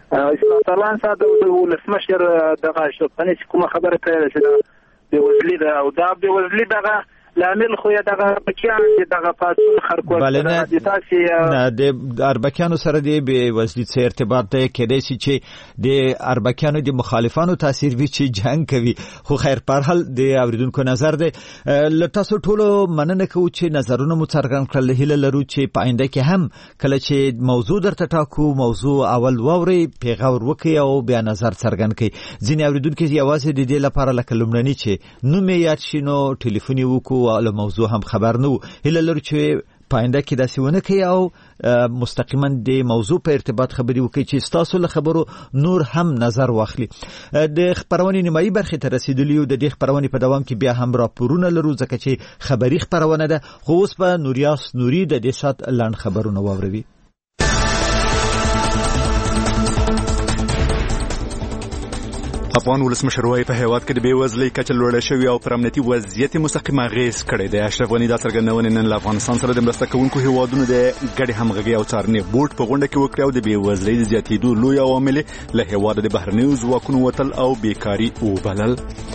اسمت سروان صاحب د ولسمشر دغه شپنې کومه خبره کوي چې د وزلی ده او دا د وزلی دغه لامل خو یا دغه اربکیان دغه پاتون خرکول د تاسو نه د اربکیانو سره دی به وزلی څه ارتباط دی کېدای شي چې د اربکیانو د مخالفانو تاثیر وی چې جنگ کوي خو خیر په هر حال د اوریدونکو نظر دی ل تاسو ټولو مننه کوو چې نظرونه مو څرګند کړل هله لرو چې په آینده کې هم کله چې موضوع درته ټاکو موضوع اول ووري پیغور وکي او بیا نظر څرګند کړي ځینې اوریدونکو یوازې د دې لپاره لکه لومړنی چې نو می یاد شینو ټلیفون وکړو له موضوع هم خبر نو هله لرو چې پاینده کې داسې ونه کوي او مستقیما د موضوع په ارتباط خبري وکړي چې تاسو له خبرو نور هم نظر واخلي د خبرونې نیمایي برخې ته رسیدلی او د دې خبرونې په دوام کې بیا هم راپورونه لرو ځکه چې خبري خبرونه ده خو اوس په نوریاس نوري د دې سات لاند خبرونه واوروي افغان ولسمشر وايي په هیواد کې د بیوزلۍ کچه لوړه شوې او پر امنیتي وضعیت مستقیم اغیز کړی دی. اشرف غني دا څرګندونه نن له افغانستان سره د مرسته کوونکو هیوادونو د ګډې همغږۍ او څارنې بورډ په غونډه کې وکړه او د بیوزلۍ د زیاتېدو لوی عوامل له هیواد د بهرنیو ځواکونو وتل او بیکاري وبلل.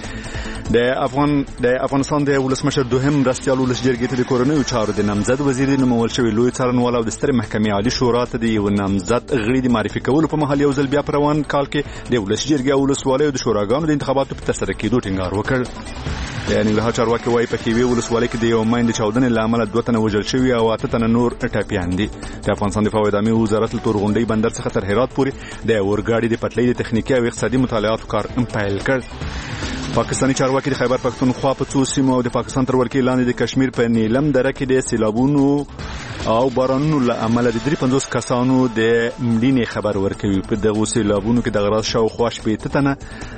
د افغانستان د ولسمشر دوهم مرستیال ولس جرګې ته د کورنیو چارو د نامزد وزیر نومول شوی لوی څارنوال او د سترې محکمې عالی شورا ته د یو نامزد غړي د معرفي کولو په مهال یو ځل بیا په روان کال کې د ولس جرګې او ولسوالۍ د شوراګانو د انتخاباتو په ترسره کېدو ټینګار وکړ. د ننګرهار چارواکي وايي په کیوي ولسوالۍ کې د یو ماین د چاودنې له امله 2 تنه وژل شوي او 8 تنه نور ټپیان دي. د افغانستان دفاع او اعلامي وزارت له تورغونډۍ بندر څخه تر هرات پورې د اورګاډي د پټلۍ د تخنیکي او اقتصادي مطالعاتو کار پیل کړ. پاکستانی چارواکي د خیبر پختونخوا په څو سیمو او د پاکستان تر ولکې لاندې د کشمیر په نیلم دره کې د سیلابونو او بارانونو له امله د 53 کسانو د مړینې خبر ورکوي. په دغه سیلابونو کې د غراض شاوخوا 8 تنه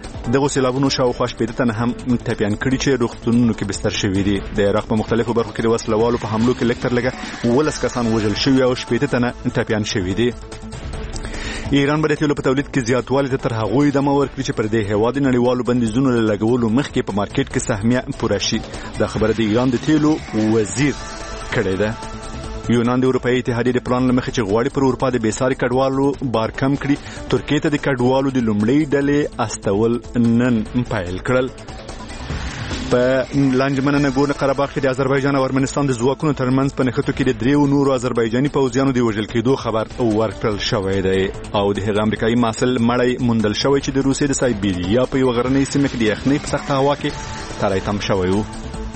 هم ټپیان کړي چې روغتونونو کې بستر شوي دي. د عراق په مختلفو برخو کې د وسلوالو په حملو کې لکتر لګه 12 کسان وژل شوي او 8 تنه ټپیان شوي دي. ایران به د تیلو په تولید کې زیاتوالی ته تر هغوی دمه ورکړي چې پر دې هیواد نړیوالو بندیزونو له لګولو مخکې په مارکیټ کې سهمیه پوره شي. دا خبره د ایران د تیلو وزیر کړې ده. یونان د اروپایي اتحادیې د پلان له مخې چې غواړي پر اروپا د بېساري کډوالو بار کم کړي ترکیې ته د کډوالو د لومړۍ ډلې استول نن پیل کړل. په لانجمن نګورنو قرهباغ کې د آذربایجان او ارمنستان د ځواکونو ترمنځ په نښتو کې د 3 نورو آذربایجاني پوځیانو د وژل کېدو خبر ورکړل شوی دی او د هغه امریکایي محصل مړی موندل شوی چې د روسیې د سایبیریا په یو غرنۍ سیمه کې د یخنۍ په سخته هوا کې تړی تم شوی و.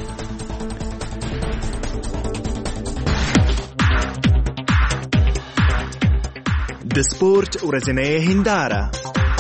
د سپورت ورځنۍ هنداره.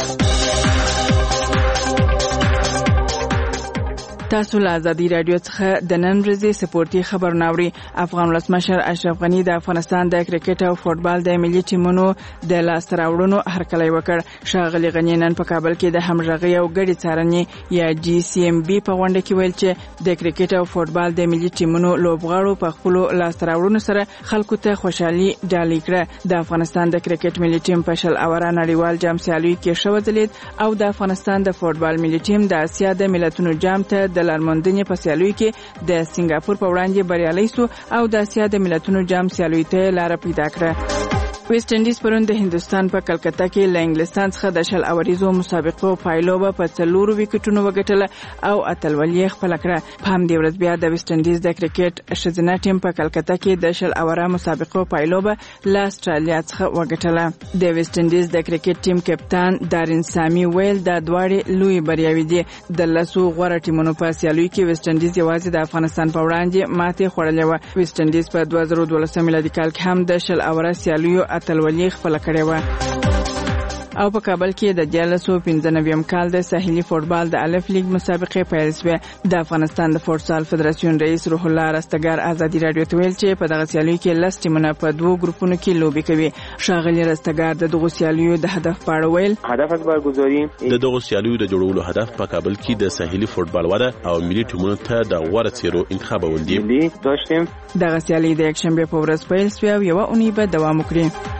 تاسو له ازادي رادیو څخه د نن ورځې سپورتي خبرونه اورئ. افغان ولسمشر اشرف غني د افغانستان د کرکټ او فوتبال د ملي ټیمونو د لاسته راوړنو هرکلی وکړ. ښاغلي غني نن په کابل کې د همغږۍ او ګډې څارنې یا GCMB په غونډه کې ویل چې د کرکټ او فوتبال د ملي ټیمونو لوبغاړو په خپل لاسته راوړنو سره خلکو ته خوشحالي ډالۍ کړه. د افغانستان د کرکټ ملي ټیم په شل اوره نړیوال جام سیالیو کې شوځلید او د افغانستان د فوتبال ملي ټیم د اسیا د ملتونو جام ته د لارموندنې په سیالیو کې د سنگاپور په وړاندې بریالي شو او د اسیا د ملتونو جام سیالیو ته لار پیدا کړه. ویسټ انډیز پرون د هندستان په کلکتا کې له انګلستان څخه د شل اوریزو مسابقو پایلوبه په 4 وکټونو وګټله او اتلولي خپل کړه. په همدې ورځ بیا د ویسټ انډیز د کرکټ ښځینه ټیم په کلکتا کې د شل اوره مسابقو پایلوبه له استرالیا څخه وګټله. د ویسټ انډیز د کرکټ ټیم کپتان دارین سامي ویل د دواړې لوی بریاوي دي. د لاسو غوړه ټیمونو په سیالیو کې ویسټ انډیز یوازې د افغانستان په وړاندې ماتې خوړلې و. ویسټ انډیز په 2012 میلادي کال کې هم د شل اوره سیالیو اتلولي خپل کړې و. او په کابل کې د 1995 کال د ساحلي فوتبال د الف لیگ مسابقې پیل شوه. د افغانستان د فوتسال فدراسیون رئیس روح الله رستګار ازادي رادیو ته ویل چې په دغه سیالیو کې لس ټیمونه په 2 ګروپونو کې لوبي کوي. ښاغلي رستګار د دغه سیالیو د هدف په اړه ویل هدف از برگزاری د دغه سیالیو د جوړولو هدف په کابل کې د ساحلي فوتبال وده او ملي ټیمونو ته د غوړه څیرو انتخابول دي. داشتیم دغه سیالي د یکشنبه په ورځ پیل شوه او یو اونۍ به دوام وکړي.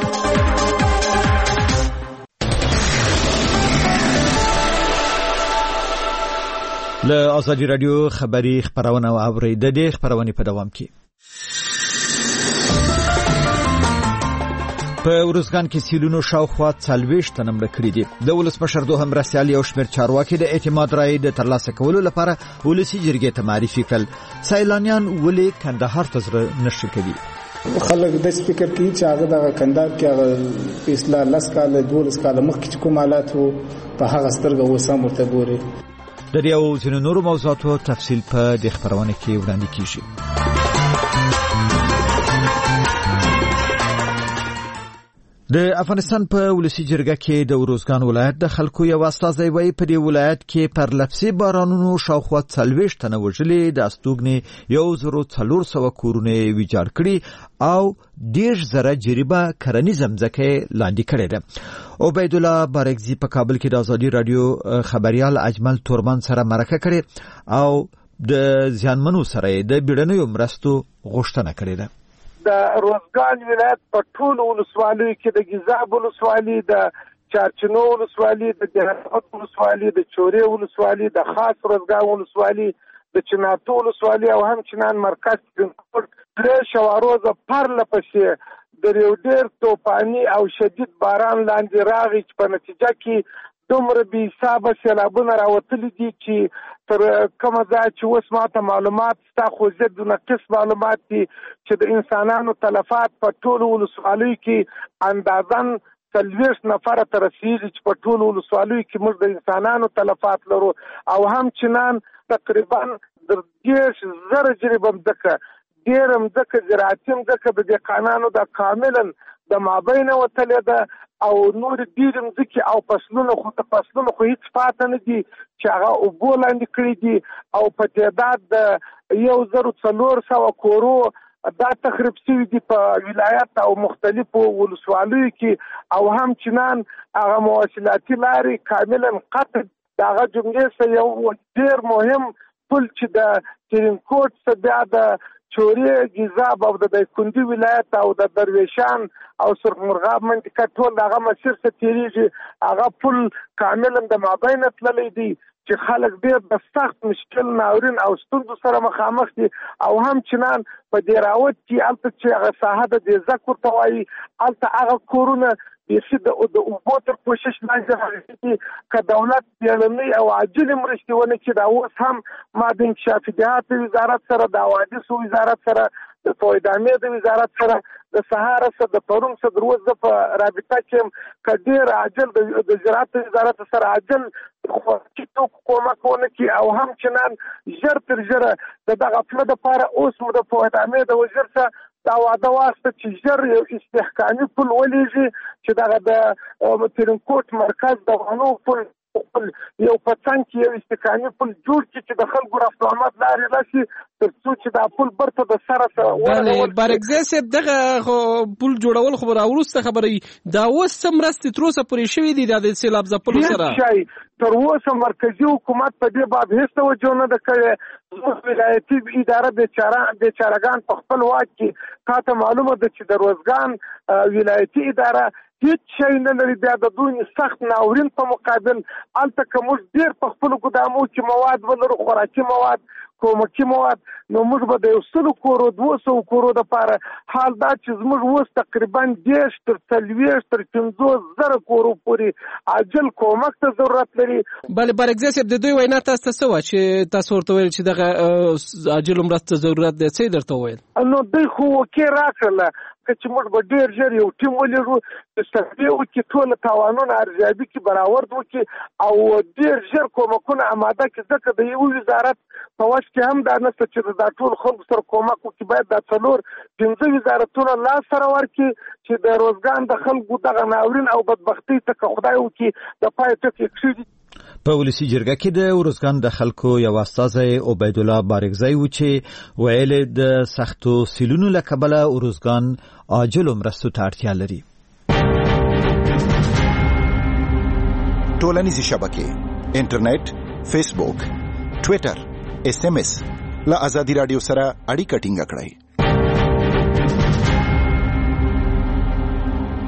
له ازادي رادیو خبري خبرونه او اوري د دې خبرونه په دوام کې په ورزګان کې سیلونو شاوخوا 40 تنه مړه کړي دي. د ولسمشر دوهم مرستیال یو شمېر چارواکي د اعتماد رایې د ترلاسه کولو لپاره ولسي جرګې ته معرفي کړل. سیلانیان ولې کندهار ته زړه نشي کوي؟ خلک د سپیکر کې چې هغه د کندهار کې هغه اصلاح لاس کال 12 کال مخکې کوم حالات وو په هغه سترګه وسام ورته ګوري. د یو ځینو نورو موضوعاتو تفصیل په د خبرونه کې وړاندې کیږي. د افغانستان په ولسی جرګه کې د ورزګان ولایت د خلکو یو استازی وایي په دې ولایت کې پر لفظي بارانونو شاوخوا 40 تنه وژلي د استوګنې 1400 کورونه ویجاړ کړي او 10,000 جریبه کرنیز ځمکه لاندې کړې ده. عبید الله بارکزی په کابل کې د ازادي رادیو خبريال اجمل تورمان سره مرکه کړې او د ځانمنو سره د بیړنیو مرستو غوښتنه کړې ده. د روزګان ولایت په ټول ولسوالیو کې د ګیزاب ولسوالي، د چارچنو ولسوالي، د جهرات ولسوالي، د چورې ولسوالي، د خاص روزګان ولسوالي، د چناتو ولسوالي او همچنان مرکز درې شواروزه پرله پسې د یو ډېر توپاني او شدید باران لاندې راغی چې په نتیجه کې دومره بې حسابه سیلابونه راوتلي دي چې تر کومه ځای چې اوس ماته معلومات شته، خو زه د نقص معلومات دي چې د انسانانو تلفات په ټولو ولسوالیو کې اندازاً 40 نفره ته رسېږي چې په ټولو ولسوالیو کې موږ د انسانانو تلفات لرو او همچنان تقریبا 10,000 جریبه ځمکه، ډېره ځمکه زراعتي ځمکه د دهقانانو د کاملا د مابینه وتلې ده او نور ډېر ځمکې او فصلونه خو هیڅ پاته نه دي چې هغه اوبو لاندې کړي دي او په تعداد د 1400 کورو دا تخریب شوي دي په ولایت او مختلفو ولسوالیو کې او همچنان هغه مواصلاتي لارې کاملا قطع. د هغه جملې سره یو ډېر مهم پل چې د ترینکوټ څخه بیا د چورې، ګیزاب او د دایکنډي ولایت او د درویشان او سرخمرغاب منطقه ټول هغه مسیر څخه تېرېږي، هغه پل کاملا د مابینه تللی دی چې خلک ډېر د سخت مشکل ناورین او ستونزو سره مخامخ دي او همچنان په دیراوت کې هلته چې هغه ساحه د دیزک ورته وایي هلته هغه کورونه بیخي د اوبو تر کوشش لاندې راغلي دي. که دولت بیړنۍ او عاجلې مرستې ونه کړي دا اوس هم ما د انکشافي جهات وزارت سره، د حوادثو وزارت سره، د فویدامې د وزارت سره، د سهار سره، د پرون سره دروز په رابطه کې که ډېر عاجل د زراعت وزارت سره عاجل خوراکي توکو کومک ونه کړي او همچنان ژر تر ژره د دغه غفلت لپاره اوس مو د فویدامې د وزیر سره دا وعده واخیسته چې ژر یو استحکامي پل ولیږي چې دغه د ترینکوټ مرکز د غنو پل یو په څنګ کې یو استحکامي پل جوړ کړي چې د خلکو رفت آمد لارې راشي تر څو چې دا پل برته د سره بله بارکزی صاحب دغه پل جوړول خو راوروسته خبره دا اوس څه مرستې تر اوسه پورې شوي دي د سیلاب ځپلو سره؟ تر اوسه مرکزي حکومت په دې باب هیڅ توجه نه ده کړې. زموږ ولایتي اداره بیچارهګان په خپل واک کې تاته معلومه ده چې د روزګان ولایتي اداره هیڅ شی نه لري. بیا د دوی سخت ناورین په مقابل هلته که موږ ډېر په خپلو ګدامو کې مواد ولرو، خوراکي مواد، کومکي مواد، نو موږ به د 100 کورو 200 کورو دپاره حال دا چې زموږ اوس تقریبا 10 تر 40 تر 50,000 کورو پورې عاجل کومک ته ضرورت لري. بله بارکزی صاحب د دوی وینا تاسو ته څه وه چې تاسو ورته ویل چې دغه عاجلو مرستو ضرورت دی؟ څه یې درته وویل؟ نو دوی خو وکې راکړله چې موږ به ډېر ژر یو ټیم ولېږو چې سروې وکړي، ټول تاوانونه ارزیابي کړي، برآورد وکړي او ډېر ژر کومکونه اماده کړي. ځکه د یو وزارت په وس کې هم دا نشته چې دا ټول خلکو سره کومک وکړي، باید دا 4-5 وزارتونه لاس سره ورکړي چې د روزګان د خلکو دغه ناورین او بدبختۍ ته که خدای وکړي د پای ټکی کښېږدي. په ولسی جرګه کې د ورزګان د خلکو یو استازی عبید الله بارکزی و چې ویل د سختو سیلونو له کبله ورزګان عاجلو مرستو ته اړتیا لري. ټولنیزې شبکې، انټرنیټ، فیسبوک، ټویټر، SMS له ازادي رادیو سره اړیکه ټینګه کړئ.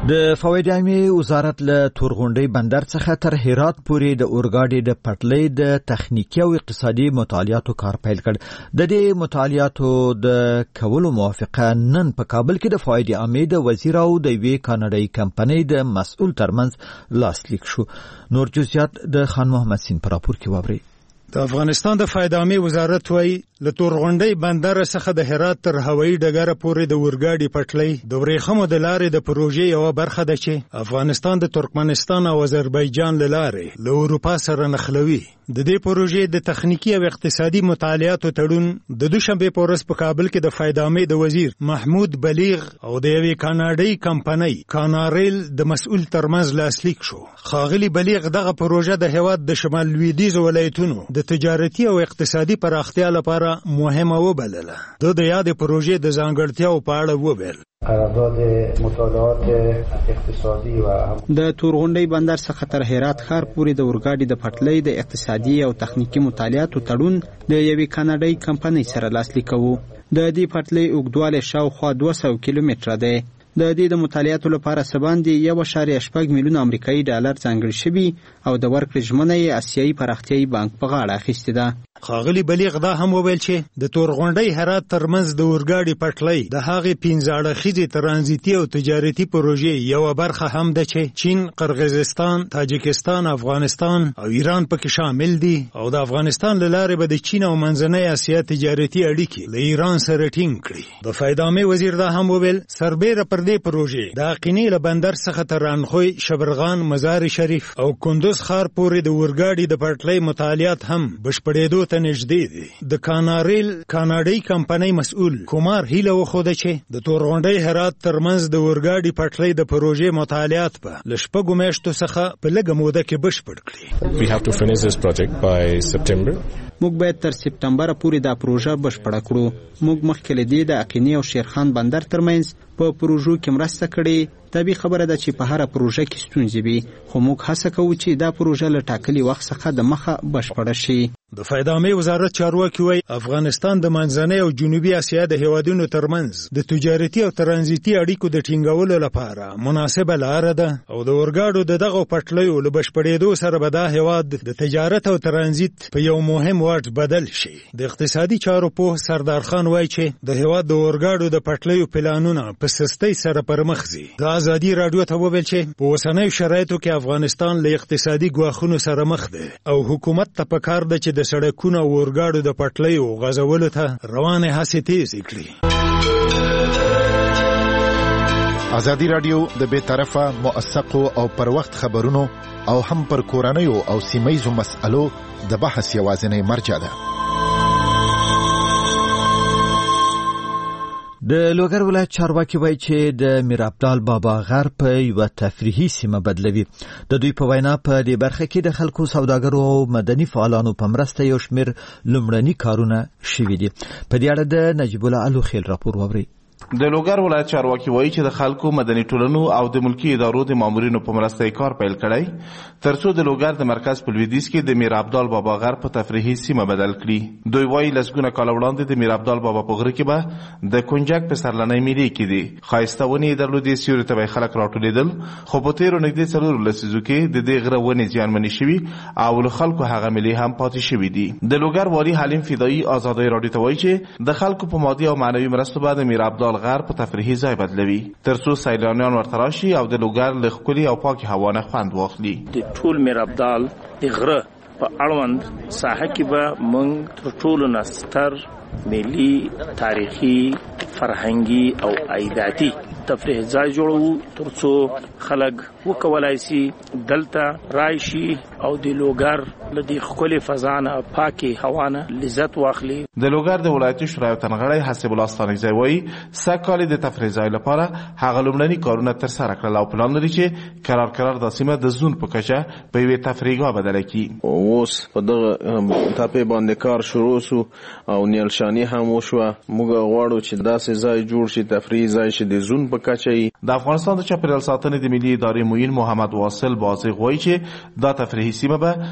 د فواید عامه وزارت له تورغونډۍ بندر څخه تر هرات پورې د اورګاډي د پټلۍ د تخنیکی او اقتصادي مطالعاتو کار پیل کړ. د دې مطالعاتو د کولو موافقه نن په کابل کې د فواید عامه د وزیر او د یوې کاناډایي کمپنۍ د مسؤل ترمنځ لاسلیک شو. نور جزئیات د خان محمد سین پر راپور کې واوري. د افغانستان د فواید عامه وزارت وايي له تورغونډۍ بندر څخه د هرات تر هوایي ډګر پورې د اورګاډي پټلۍ د ورېښمو د لارې د پروژې یو برخه ده چې افغانستان د ترکمنستان او آذربایجان له لارې له اروپا سره نښلوي. د دې پروژې د تخنیکی او اقتصادي مطالعاتو تړون د دوشنبه په ورځ په کابل کې د فواید عامه د وزیر محمود بلیغ او د یوې کاناډایي کمپنۍ کاناریل د مسؤل ترمنځ لاسلیک شو. خاغلی بلیغ دغه پروژه د هیواد د شمال لویدیځ ولایتونو د تجارتي او اقتصادي پراختیا لپاره مهمه وبلله. د یادې پروژې د ځانګړتیاو په اړه وویل. قرارداد مطالعات اقتصادي و د تورغونډۍ بندر څخه تر هرات ښار پورې د اورګاډي د پټلۍ د اقتصادي او تخنیکی مطالعاتو تړون د یوې کاناډایي کمپنۍ سره لاسلیک کوو. د دې پټلۍ اوږدوالی شاوخوا 200 کیلومتره دی. د دې د مطالعاتو لپاره سباندې 1.8 میلیون امریکایي ډالر ځانګړي شوي او د ورکړې ژمنه یې آسیایي پراختیایي بانک په غاړه اخیستې ده. خاغلی بلیغ دا هم وویل چې د تورغونډۍ هرات ترمنځ د اورګاډي پټلۍ د هغې 15 اړخیزې ترانزیتي او تجارتي پروژې یو برخه هم ده چې چین، قرغیزستان، تاجکستان، افغانستان او ایران پکې شامل دي او د افغانستان له لارې به د چین او منځنۍ اسیا تجارتي اړیکې له ایران سره ټینګ کړي. د فواید عامه وزیر دا هم وویل سربېره پر دې پروژې د اقینې له بندر څخه تر رانخوی، شبرغان، مزار شریف او کندوز ښار پورې د اورګاډي د پټلۍ مطالعات هم بشپړېدو ته نږدې دي. د کاناریل کاناډایي کمپنۍ مسؤل کومار هیله وښوده چې د تورغونډۍ هرات ترمنځ د اورګاډي پټلۍ د پروژې مطالعات به له 6 میاشتو څخه په لږه موده کې بشپړ کړي. We have to finish this project by September. موږ باید تر سپتمبر پورې دا پروژه بشپړه کړو. موږ مخکې له دې د اقینې او شیرخان بندر ترمنځ په پروژو کې مرسته کړې. طبیعي خبره ده چې په هر پروژه کې ستونزې وي، خو موږ هڅه کوو چې دا پروژه له ټاکلي وخت څخه د مخه بشپړه شي. د فواید عامه وزارت چارواکي وايي افغانستان د منځنۍ او جنوبي اسیا د هیوادونو ترمنځ د تجارتي او ترانزیتي اړیکو د ټینګولو لپاره مناسبه لاره ده او د اورګاډو دغه پټلیو له بشپړېدو سره به دا هیواد د تجارت او ترانزیت په یو مهم واټ بدل شي. د اقتصادي چارو په سردار خان وايي چې د هیواد د اورګاډو د پټلیو پلانونه په سستۍ سره پرمخ ځي. د ازادي رادیو ته وویل چې په اوسنیو شرایطو کې افغانستان له اقتصادي ګواښونو سره مخ دی او حکومت ته پکار ده چې د سړکونو او اورګاډو د پټلیو غځولو ته روانه هڅې تیزې کړي. ازادي رادیو د بې طرفه، موثقو او پر وخت خبرونو او هم پر کورنیو او سیمه‌یزو مسألو د بحث یوازینی مرجع ده. د لوګر ولایت چارواکي وایي چې د میر عبدال بابا غر په یوه تفریحي سیمه بدلوي. د دوی په وینا په دې برخه کې د خلکو، سوداګرو او مدني فعالانو په مرسته یو شمېر لومړني کارونه شوي دي. په دې اړه د نجیب الله الوخیل راپور واورئ. د لوګر ولایت چارواکي وایي چې د خلکو، مدني ټولنو او د ملکی ادارو د مامورینو په مرسته کار پیل کړی ترڅو د لوګر د مرکز په لویدیځ کې د میر عبدال بابا غر په تفریحي سیمه بدل کړي. دوی وایي لسګونه کاله وړاندې د میر عبدال بابا په غره کې به د کنجک په سرلنۍ میلې کېدې. ښایسته ونې یې درلودې، سیوري ته به خلک راټولېدل، خو په تېرو نږدې 4 لسیزو کې د دې غره ونې زیانمنې شوي او له خلکو هغه میلې هم پاتې شوي دي. د لوګر والي حلیم فدایي ازادۍ راډیو ته وایي چې د خلکو په مادي او معنوي مرستو به د میر عبدال غر په تفریحي ځای بدلوي ترڅو سیلانیان ورته راشي او د لوګر له ښکلي او پاکې هوا نه خوند واخلي. د ټول میر عبدال د غره په اړوند ساحه کې به موږ تر ټولو نه ستر ملي، تاریخي، فرهنګي او عایداتي تفریح ځای جوړو ترڅو خلک وکولای شي دلته راشي او د لوګر له دې ښکلې فضا نه، پاکې هوا نه لذت واخلي. د لوګر د ولایتي شورای تنغړی حسب الله ستانکزی وایي سږکال د تفریح ځای لپاره هغه لومړني کارونه ترسره کړل او پلان لري چې قرار د سیمه د زون په کچه په یوې تفریحګاه بدله کړي. اوس په دغه ټاپې باندې کار شروع سو او نیلشاني هم وشوه. موږ غواړو چې داسې ځای جوړ شي، تفریحي ځای شي د زون په کچه. د افغانستان د چاپیریال ساتنې د ملي ادارې معین محمد واصل بازغ وایي چې دا تفریحي سیمه به د نورو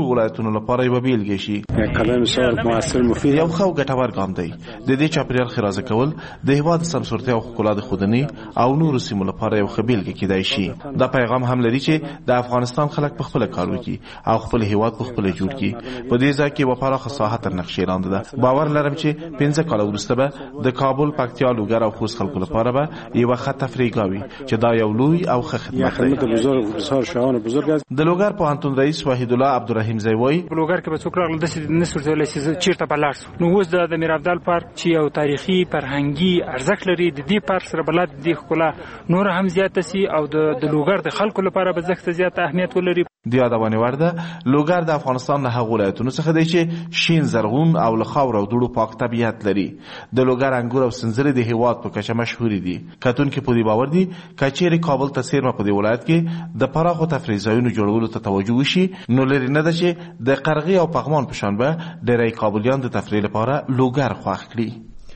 ټولو ولایتونو لپاره یو بیلګه شي. کلام سار موثر مفید یو خو ګټور ګام دی. د دې چاپیریال خرازه کول د هیواد سمسورتیا او ښکلا د خودنی او نورو سیمو لپاره یو خبیلګه کیدای شي. دا پیغام هم لري چې د افغانستان خلک په خپل کار وکړي او خپل هیواد په خپل جوړ کړي. په دې ځای کې و پراخه ساحه تر نقشې لاندې ده. باور لرم چې 15 کال وروسته به د کابل، پکتیا، لوګر او خوست خلکو لپاره به یو ښه تفریح وي چې دا یو لوی او ښه خدمت دی. د لوګر پوهنتون رئیس وحید الله عبدالرحیم زیوی په لوګر کې به څوک راغله داسې نه سورتلی چې چیرته به لاړ شو. نو اوس د میر ابدال پارک چې یو تاریخي فرهنګي ارزښت لري، د دې پارک سره بلد د ښکلا نور هم زیاته سي او د لوګر د خلکو لپاره به زښت زیات اهمیت ولري. د یادونه ورده لوګر د افغانستان له هغو ولایتونو څخه دی چې شین، زرغون او له خاورو او دوړو پاک طبیعت لري. د لوګر انګور او سنځري د هیواد په کچه مشهوري دي. کتونکي په دې باور دي کچېرې کابل ته څیرمه په دې ولایت کې د پراخو تفریح ځایونو جوړولو ته توجه وشي، نو لري نه ده چې د قرغې او پغمان په شان به ډېری کابلیان د تفریح لپاره لوګر خوښ کړي.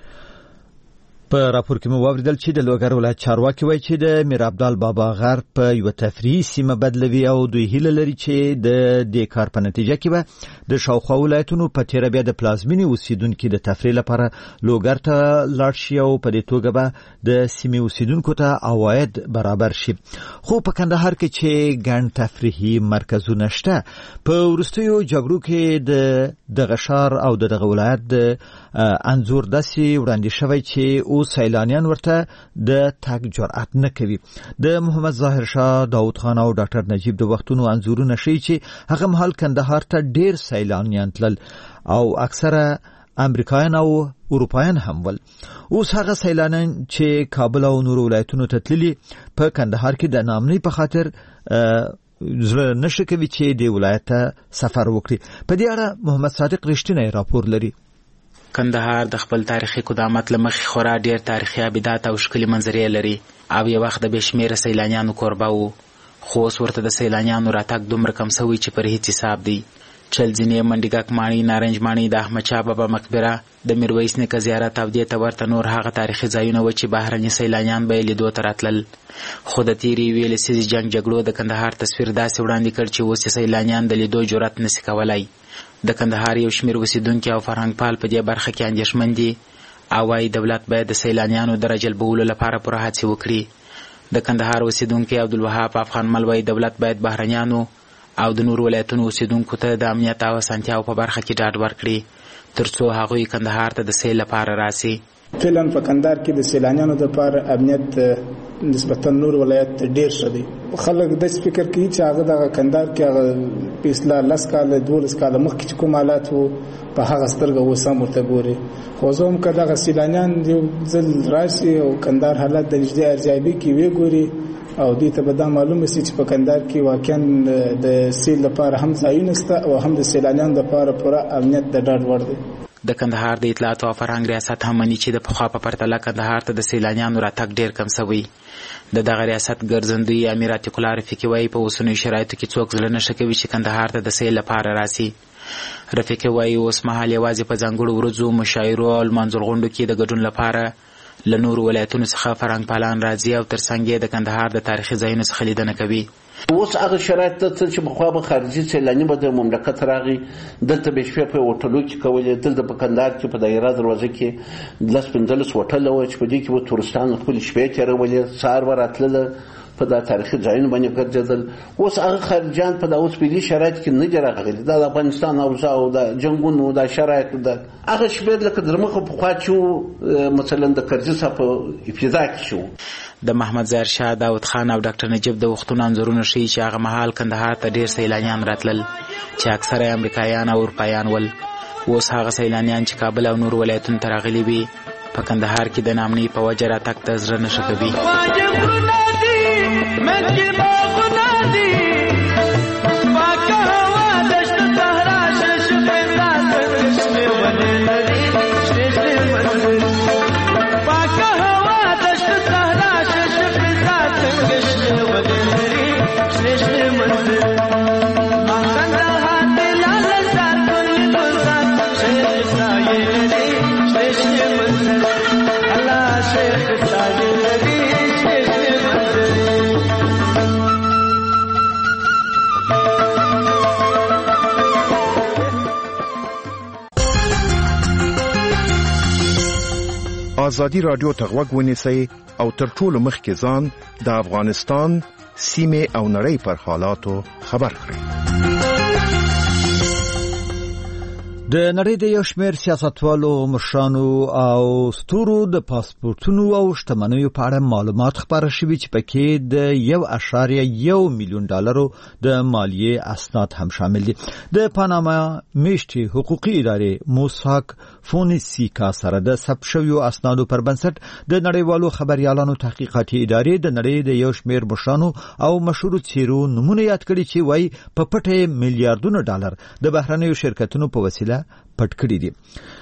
په راپور کې مو واوریدل چې د لوګر ولایت چارواکي وایي چې د میر ابدال بابا غر په یو تفریحي سیمه بدلوي او دوی هیله لري چې د دې کار په نتیجه کې به د شاوخوا ولایتونو په تیره بیا د پلازمینې اوسیدونکو د تفریح لپاره لوګر ته لاړ شي او په دې توګه به د سیمې اوسیدونکو ته عواید برابر شي. خو په کندهار کې چې ګڼ تفریحي مرکزونه شته، په وروستیو جګړو کې د غشار او دغه ولایت د انځور داسې وړاندې شوی چې او سیلانیان ورته د تګ جرأت نه کوي. د محمد ظاهر شاه، داود خان او ډاکټر نجیب د وختونو انځورونه ښیي چې هغه مهال کندهار ته ډیر سیلانیان تلل او اکثره امریکایان او اروپایان هم ول. اوس هغه سیلانیان چې کابل او نور ولایتونو ته تللي په کندهار کې د نامنۍ په خاطر زړه نشي کوي چې د ولایت ته سفر وکړي. په دې اړه محمد صادق رښتینی راپور لري. کندهار د خپل تاریخي قدامت له مخې خورا ډیر تاریخي ابدات او ښکلي منظرې لري او یو وخت د بېشمېره سیلانیانو کوربه و. خو اوس ورته د سیلانیانو راتګ دومره کم سوی چې پر هیڅ حساب دی. چلځینې، منډیګک ماڼۍ، نارنج ماڼۍ، د احمدشاه بابا مقبره، د میرویس نیکه زیارت او دې ته ورته نور هغه تاریخي ځایونه و چې بهرني سیلانیان به یې لیدو ته راتلل. خو د تېرې یوې لسیزې جنګ جګړو د کندهار تصویر داسې وړاندې کړ چې اوس سیلانیان د لیدو جرأت نشي کولی. د کندهار یو شمېر اوسیدونکي او فرهنګپال په دې برخه کې اندېښمن دي او وايي دولت باید د سیلانیانو د راجلبولو لپاره پوره هڅې وکړي. د کندهار اوسیدونکي عبدالوهاب افغانمل وايي دولت باید بهرنیانو او د نورو ولایتونو اوسیدونکو ته د امنیت او اسانتیاو په برخه کې ډاډ ورکړي ترڅو هغوی کندهار ته د سیل لپاره راسي. فعلا په کندهار کې د سیلانیانو لپاره امنیت نسبتا نور ولایت ډیر ښه دی. خلک د فکر کوي چې هغه د کندهار کې هغه په اصلاح 10 کال 12 کال مخکې کوم حالات وو په هغه سترګه وسم ورته ګوري. خو زوم کده غ سیلانیان یو ځل راشي او کندهار حالات د نږدې ارزیابي کې وی ګوري او دې ته به دا معلومه سي چې په کندهار کې واقعا د سیل لپاره هم ځایونه شته او هم د سیلانیانو لپاره پوره امنیت د ډاډ وړ دی. د کندهار د اطلاعات او فرهنګ ریاست هم مني چې د پخوا په پرتله کندهار ته د سیلانیانو راتګ ډیر کم شوی. د دغه ریاست ګرځندوی امیر عتیق الله رفیقي وایي په اوسنیو شرایطو کې څوک زړه نشي کوي چې کندهار ته د سیل لپاره راسي. رفیقي وایي اوس مهال یوازې په ځانګړو ورځو، مشاعرو او لمانځل غونډو کې د ګډون لپاره له نورو ولایتونو څخه فرهنګپالان راځي او ترڅنګ یې د کندهار د تاریخي ځایونو څخه لیدنه کوي. اوس هغه شرایط ته چې بخوا به خارجي سیلاني به د مملکت راغی دلته به شپې په هوټلو کې کولې. دلته په کندهار کې په دایره دروازه کې 10-15 هوټل و چې په دې کې به تورستان خپل شپې تېرولې، سهار به راتلله په دا تاریخي ځایونو باندې ګرځېدل. اوس هغه خارجیان په دا اوسپني شرایط کې نه دي راغلي. دا د افغانستان اوضاع او د جنګونو دا شرایط د هغه شپې لکه درمخه پخوا چې مثلا د کرزي صاحب په ابتدا کې شو. د محمد ظاهر شاه، داود خان او ډاکټر نجیب د وختونو انځورونه ښیي چې هغه مهال کندهار ته ډیر سیلانیان راتلل چې اکثره امریکایان او اروپایان ول. اوس هغه سیلانیان چې کابل او نور ولایتونو ته راغلي وي په کندهار کې د نامنۍ په وجه راتګ ته زړه نښه کوي. ازادي رادیو ته غوږ ونیسئ او تر ټولو مخکې ځان د افغانستان سیمه او نړۍ پر حالاتو خبر کړئ. د نړۍ د یو شمېر سیاستوالو مشرانو او ستورو د پاسپورتونو او شتمنیو په اړه معلومات خپاره شوي چې پکې د 1.1 میلیون ډالرو د مالیې اسناد هم شامل دي. د پاناما میشتي حقوقي ادارې موساک فونسیکا سره د ثبت شویو اسنادو پر بنسټ د نړیوالو خبريالانو تحقیقاتي ادارې د نړۍ د یو شمېر مشرانو او مشهورو څیرو نمونه یاد کړي چې وایي په پټه میلیارډونو ډالر د بهرنیو شرکتونو په وسیله پټ کړی دي.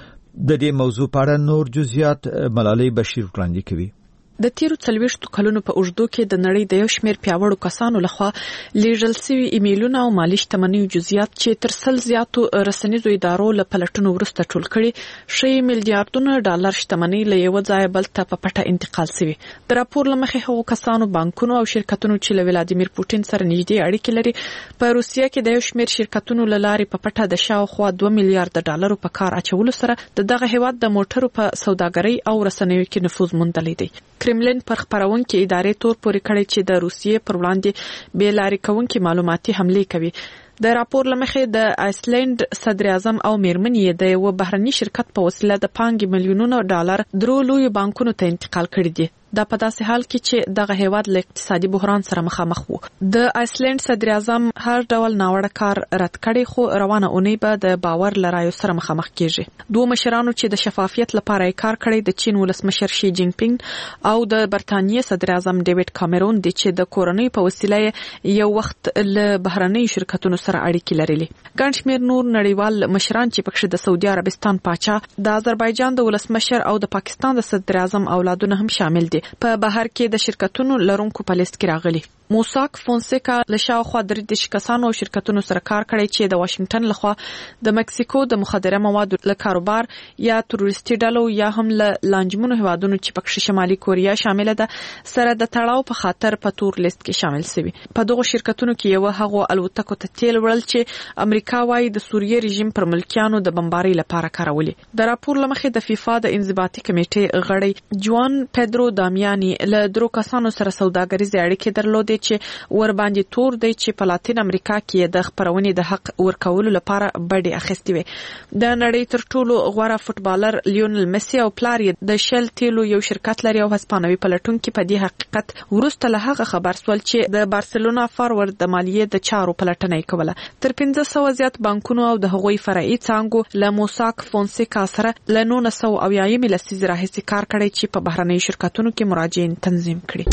د دې موضوع په اړه نور جزئیات ملالۍ بشیر وړاندې کوي. د تیرو 40 کلونو په اوږدو کې د نړۍ د یو شمېر پیاوړو کسانو لخوا لیږل شوي ایمیلونه او مالي شتمنیو جزئیات چې تر 100 زیاتو رسنیزو ادارو له پلټنو وروسته ټول کړي شي میلیارډونه ډالر شتمنۍ له یو ځای بل ته په پټه انتقال شوي. د راپور لمخې هغو کسانو بانکونو او شرکتونو چې له ولادیمیر پوتین سره نږدې اړیکې لري په روسیه کې د یو شمېر شرکتونو له لارې په پټه د شاوخوا 2 میلیارډ ډالرو په کار اچولو سره دغه هیواد د موټرو په سوداګرۍ او رسنیو کې نفوذ موندلی دی. کرملین پر خبرونکو ادارې تور پورې کړی چې د روسیې پر وړاندې بې لارې کوونکې معلوماتي حمله کوي. د راپور لمخې د آیسلند صدر اعظم او میرمن یې د یو بهرني شرکت په وسیله د پانګې میلیونونو ډالر درو لوی بانکونو ته انتقال کړي دي. دا په داسې حال کې چې دغه هیواد له اقتصادي بحران سره مخامخ وو. د آیسلند صدر اعظم هر ډول ناوړه کار رد کړي خو روانه اونۍ به د باور لرایو سره مخامخ کیږي. دوه مشرانو چې د شفافیت لپاره کار کړی د چین ولسمشر شي جین پینګ او د برتانیې صدر اعظم ډیوډ کامرون دي چې د کورنۍ په وسیله یو وخت له بهرنۍ شرکتونو سره اړیکې لرلې. ګڼ شمېر نور نړیوال مشران چې پکې د سعودي عربستان پاچا، د آذربایجان د ولسمشر او د پاکستان د صدر اعظم اولادونه هم شامل دي. په بهر کې د شرکتونو لرونکو په لیست کې راغلي. موساک فونسیکا له شاوخوا 30 کسانو او شرکتونو سره کار کړی چې د واشنگټن لخوا د مکسیکو د مخدره موادو له کاروبار یا تروریستي ډلو یا هم له لانجمنو هوادونو چې پکې شمالي کوریا شامل ده سره د تړاو په خاطر په تور لیست کې شامل شوی. په دغه شرکتونو کې یو هغه الوتکو ته تیل وړل چې امریکا وايي د سوریې رژیم پر ملکیانو د بمبارۍ لپاره کارولي. د راپور لمخې د فیفا د انضباطي کمیټې غړی جوان پدرو دامیانی له درو کسانو سره سوداګریزې اړیکې درلودې چې ور باندې تور دی چې په لاتین امریکا کې د خبرونې د حق ورکولو لپاره بډې اخیستې وي. د نړۍ تر ټولو غوره فوتبالر لیونل میسی او پلار یې د شل تیلو یو شرکت لري او هسپانوي پلټونکو په دې حقیقت ورسته له هغه خبر سول چې د بارسلونا فارورد د مالیې د چارو پلټنه کوله. تر 1500 زیات بانکونو او د هغوی فرعي څانګو له موساک فونسیکا سره له 1900 لسیزې راهیسې کار کړی چې په بهرنۍ شرکتونو کې مراجعین تنظیم کړي.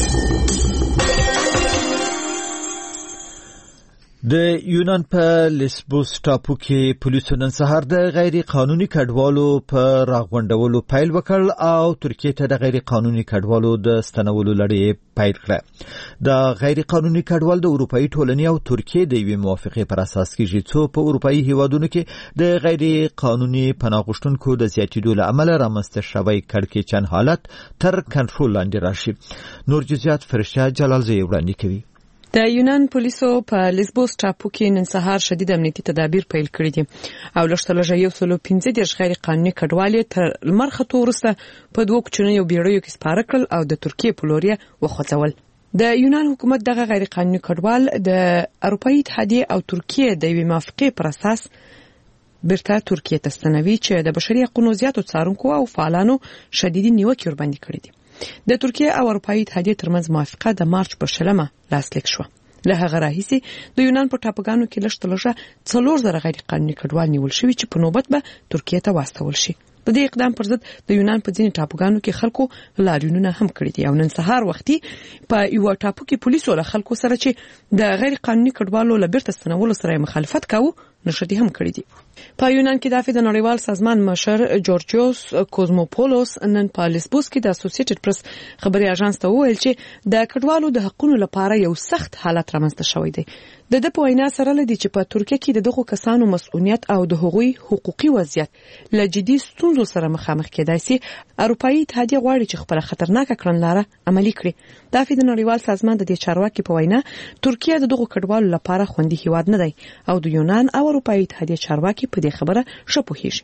د یونان په لیسبوس ټاپو کې پولیسو نن سهار د غیر قانوني کډوالو په راغونډولو پیل وکړ او ترکیه ته د غیر قانوني کډوالو د ستنولو لړۍ پیل کړه. د غیر قانوني کډوال د اروپאי ټولنې او ترکیه د یوې موافقې پر اساس کېږي چې په اروپאי هیوادونو کې د غیر قانوني پناه غوښتونکو د زیاتېدو له امله رامنځته شوی کړکېچن حالت تر کنټرول لاندې راشي. نور جزئیات فرشته جلالزی وړاندې کوي. د یونان پولیسو په لیسبوس ټاپو کې نن سهار شدید امنیتي تدابیر پیل کړي دي او لږترلږه 115 غیر قانوني کډوال تر لمر خطو وروسته په دوه کوچنیو بیړیو کې سپاره کړل او د ترکیه په لور یې وخوځول. د یونان حکومت دغه غیر قانوني کډوال د اروپאי اتحادیه او ترکیه د یوې موافقې پر اساس برته ترکیه ته ستنوي چې د بشري حقوقو زیاتو څارونکو او فعالانو شدید نیوکې ورباندې کړې دي. د ترکیه او اروپאי اتحادیه ترمنځ موافقه د مارچ په 10 لاسلیک شو. له هغه راهیسې د یونان په ټاپوګانو کې لږترلږه 4000 غیر قانوني کډوال نیول شوي چې په نوبت به ترکیه ته واستول شي. د دې اقدام پر ضد د یونان په ځینې ټاپوګانو کې خلکو لاریونونه هم کړي دي او نن سهار وختي په یو ټاپو کې پولیسو له خلکو سره چې د غیر قانوني کډوالو له بیرته ستنولو سره مخالفت کاوه نشدي هم کړی دي. په یونان کې د نړیوال سازمان مشر جورجیوس کوزموپولوس نن په لیسبوس کې د اسوسییټډ پریس خبري اژانس ته وویل چې د کډوالو د حقوقو لپاره یو سخت حالت رامنځته شوی دی. د په وینا سره لدی چې په ترکیه کې دغه کسانو مسؤلیت او د هغوی حقوقي وضعیت له جدي ستونزو سره مخامخ کېدای شي. اروپאי اتحادیه غواړي چې خپل خطرناکه کړنلاره عملي کړي. د نړیوال سازمان د دې چارواکي په وینا ترکیه دغه کډوالو لپاره خوندي هیواد نه دی او د یونان او اروپאי اتحادیه چارواکي په دې خبره ښه پوهیږي.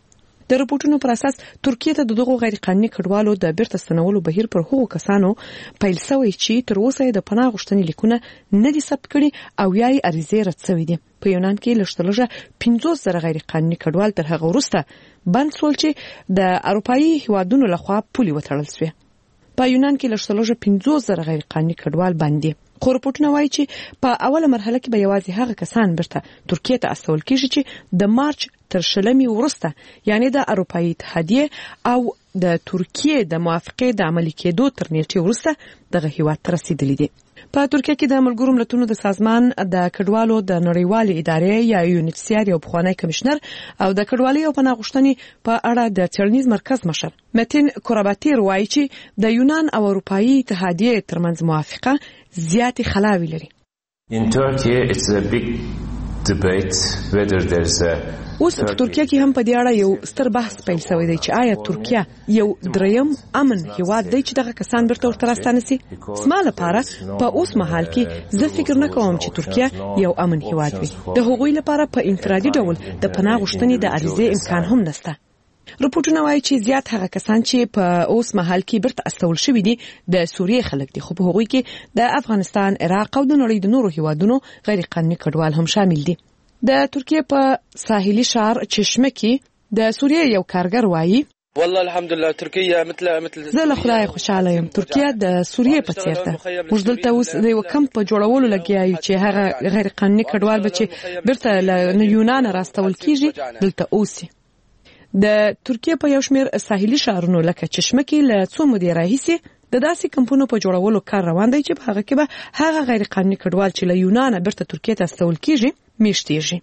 د راپورټونو پر اساس ترکیه ته دغه غیر قانوني کډوالو د بیرته ستنولو بهیر پر هغو کسانو پیل شوی چې تر اوسه د پناه غوښتنې لیکونه نه دي ثبت کړي او یا یې عریضې رد شوې دي. په یونان کې لږترلږه 50,000 غیر قانوني کډوال تر هغه وروسته بند شول چې د اروپایي هیوادونو لخوا پولي وتړل شوې. په یونان کې لږترلږه 50,000 غیر قانوني کډوال باندې خو راپورټونه وایي چې په اوله مرحله کې به یوازې هغه کسان برته ترکیه ته استول کیږي چې د مارچ تر 20 وروسته یعنی د اروپایي اتحادیه او د ترکیه د موافقې د عملي کېدو تر نیټې وروسته دغه هیواد ته رسیدلی دي. په ترکیه کې د ملګرو ملتونو د سازمان د کډوالو د نړیوالې ادارې یا یونیسیار یو پخوانی کمشنر او د کډوالۍ او پناه غوښتنې په اړه د څېړنیز مرکز مشر متین کوراباتیر وایي چې د یونان او اروپایي اتحادیې ترمنځ موافقه زیاتې خلاوي لري. In Turkey it's a big debate whether there's a اوس په ترکیه کې هم په دې اړه یو ستر بحث پیل شوی دی چې آیا ترکیه یو دریم امن هیواد دی چې دغه کسان برته ورته راستانه سي. زما لپاره په اوس مهال کې زه فکر نه کوم چې ترکیه یو امن هیواد وي. د هغوی لپاره په انفرادي ډول د پناه غوښتنې د عریضې امکان هم نشته. راپورټونه وایي چې زیات هغه کسان چې په اوس مهال کې برته استول شوي دي د سوریې خلک دي، خو په هغوی کې د افغانستان، عراق او د نړۍ د نورو هیوادونو غیر قانوني کډوال هم شامل دي. د ترکیه په ساحلي شهر چشمه کې د سوریې یو کارګر وایي والله الحمدلله ترکیه مثل زه له خدای خوشاله یم. ترکیه د سوریې په څیر ده. موږ دلته اوس د یو کمپ په جوړولو لګیا یو چې هغه غیر قانوني کډوال به چې بیرته له یونان راستول کیږي دلته اوسي. د ترکیه په یو شمېر ساحلي شهرونو لکه چشمه کې له څو مودې راهیسې د داسې کمپونو په جوړولو کار روان دی چې په هغه کې به هغه غیر قانوني کډوال چې له یونان بیرته ترکیه ته استول کیږي میشتېږي.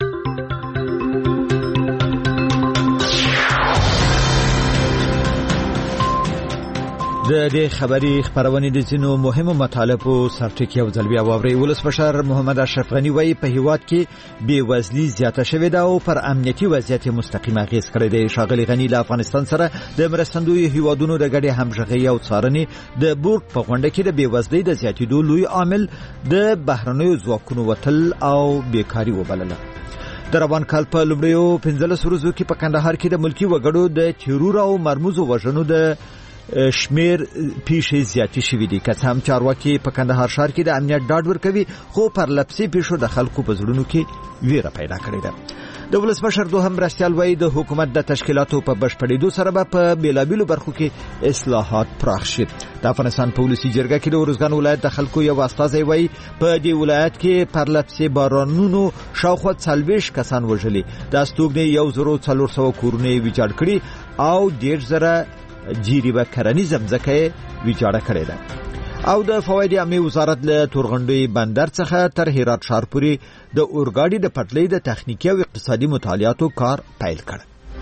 د دې خبري خبرونه د ځینو مهمو مطالبو سرټکی او ځلبي واوري. ولسمشر محمد اشرف غنی وایي په هیواد کې بې وزلي زیاته شوې ده او پر امنیتي وضعیت مستقیم اغیز کړی دی. ښاغلي غنی له افغانستان سره د مرستندوی هیوادونو د ګډې همغږۍ او څارنې د بورډ په غونډه کې د بې وزلۍ د زیاتېدو لوی عامل د بهرنیو ځواکونو وتل او بیکاري وبلله. د روان کال په لومړیو 15 ورځو کې په کندهار کې د ملکی وګړو د تیرور او مرموزو وژنو د شمیر پیښې زیاتې شوې دي. که څه هم چارواکي په کندهار ښار کې د امنیت ډاډ ورکوي، خو پرلپسې پیښو د خلکو په زړونو کې ویره پیدا کړې ده. د ولسمشر دوهم مرستیال وایي د حکومت د تشکیلاتو په بشپړېدو سره به په بیلابیلو برخو کې اصلاحات پراخ شي. د افغانستان په ولسي جرګه کې د ارزګان ولایت د خلکو یو استازی وایي په دې ولایت کې پرلپسې بارانونو شاوخوا 40 کسان وژلي. د استوګنې 1400 کورونه ویجاړ کړي او 1.5 جیریبه کرنیزه ځمکه ویجاړه کړې ده. او د فواید عامه وزارت له تورغونډي بندر څخه تر هرات ښار پورې د اورګاډي د پټلۍ د تخنیکی او اقتصادي مطالعاتو کار پیل کړ.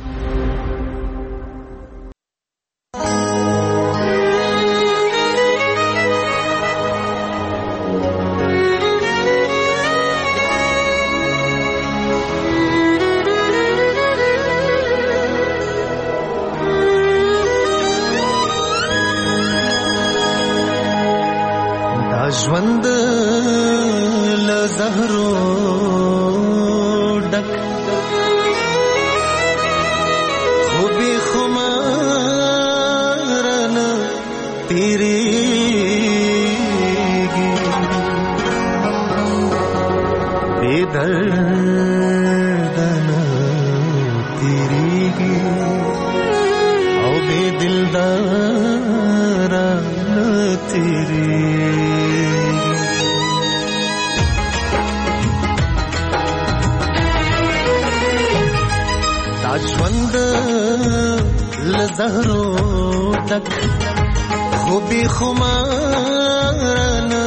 ژوند له زهرو ډک خو بې خماره نه تېرېږي بې درده نه تېرېږي او بې دلداره نه تېرېږي. ژوند له زهرو ډک خو بې خماره نه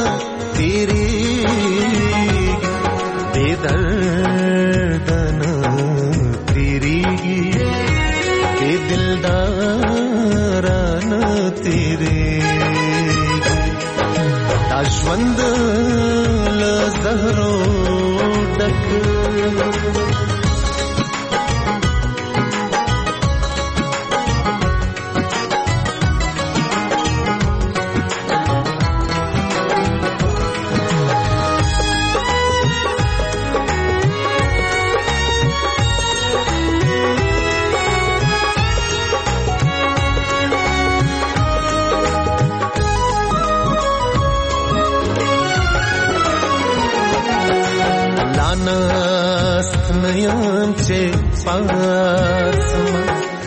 تېرېږي بې درده نه تېرېږي بې دلداره نه تېرېږي. دا ژوند له زهرو ډک ناست نیم چې پاسما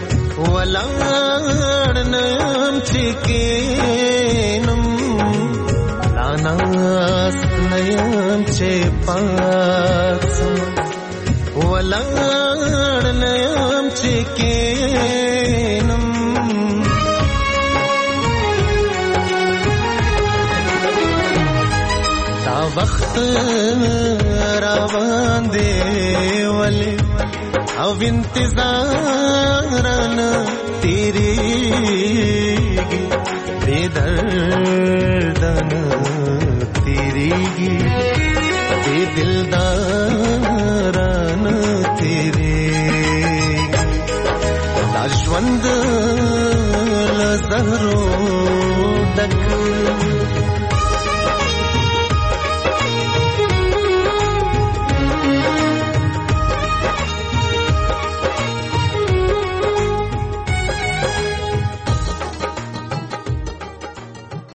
ولاړ نیم چې کینم لا ناست نیم چې پاسما ولاړ نیم چې کینم دا وخت روان دی ولی او انتظارنا تیریگی بے دردنا تیریگی بے دلدارنا تیریگی دا ژوند له زهرو ډک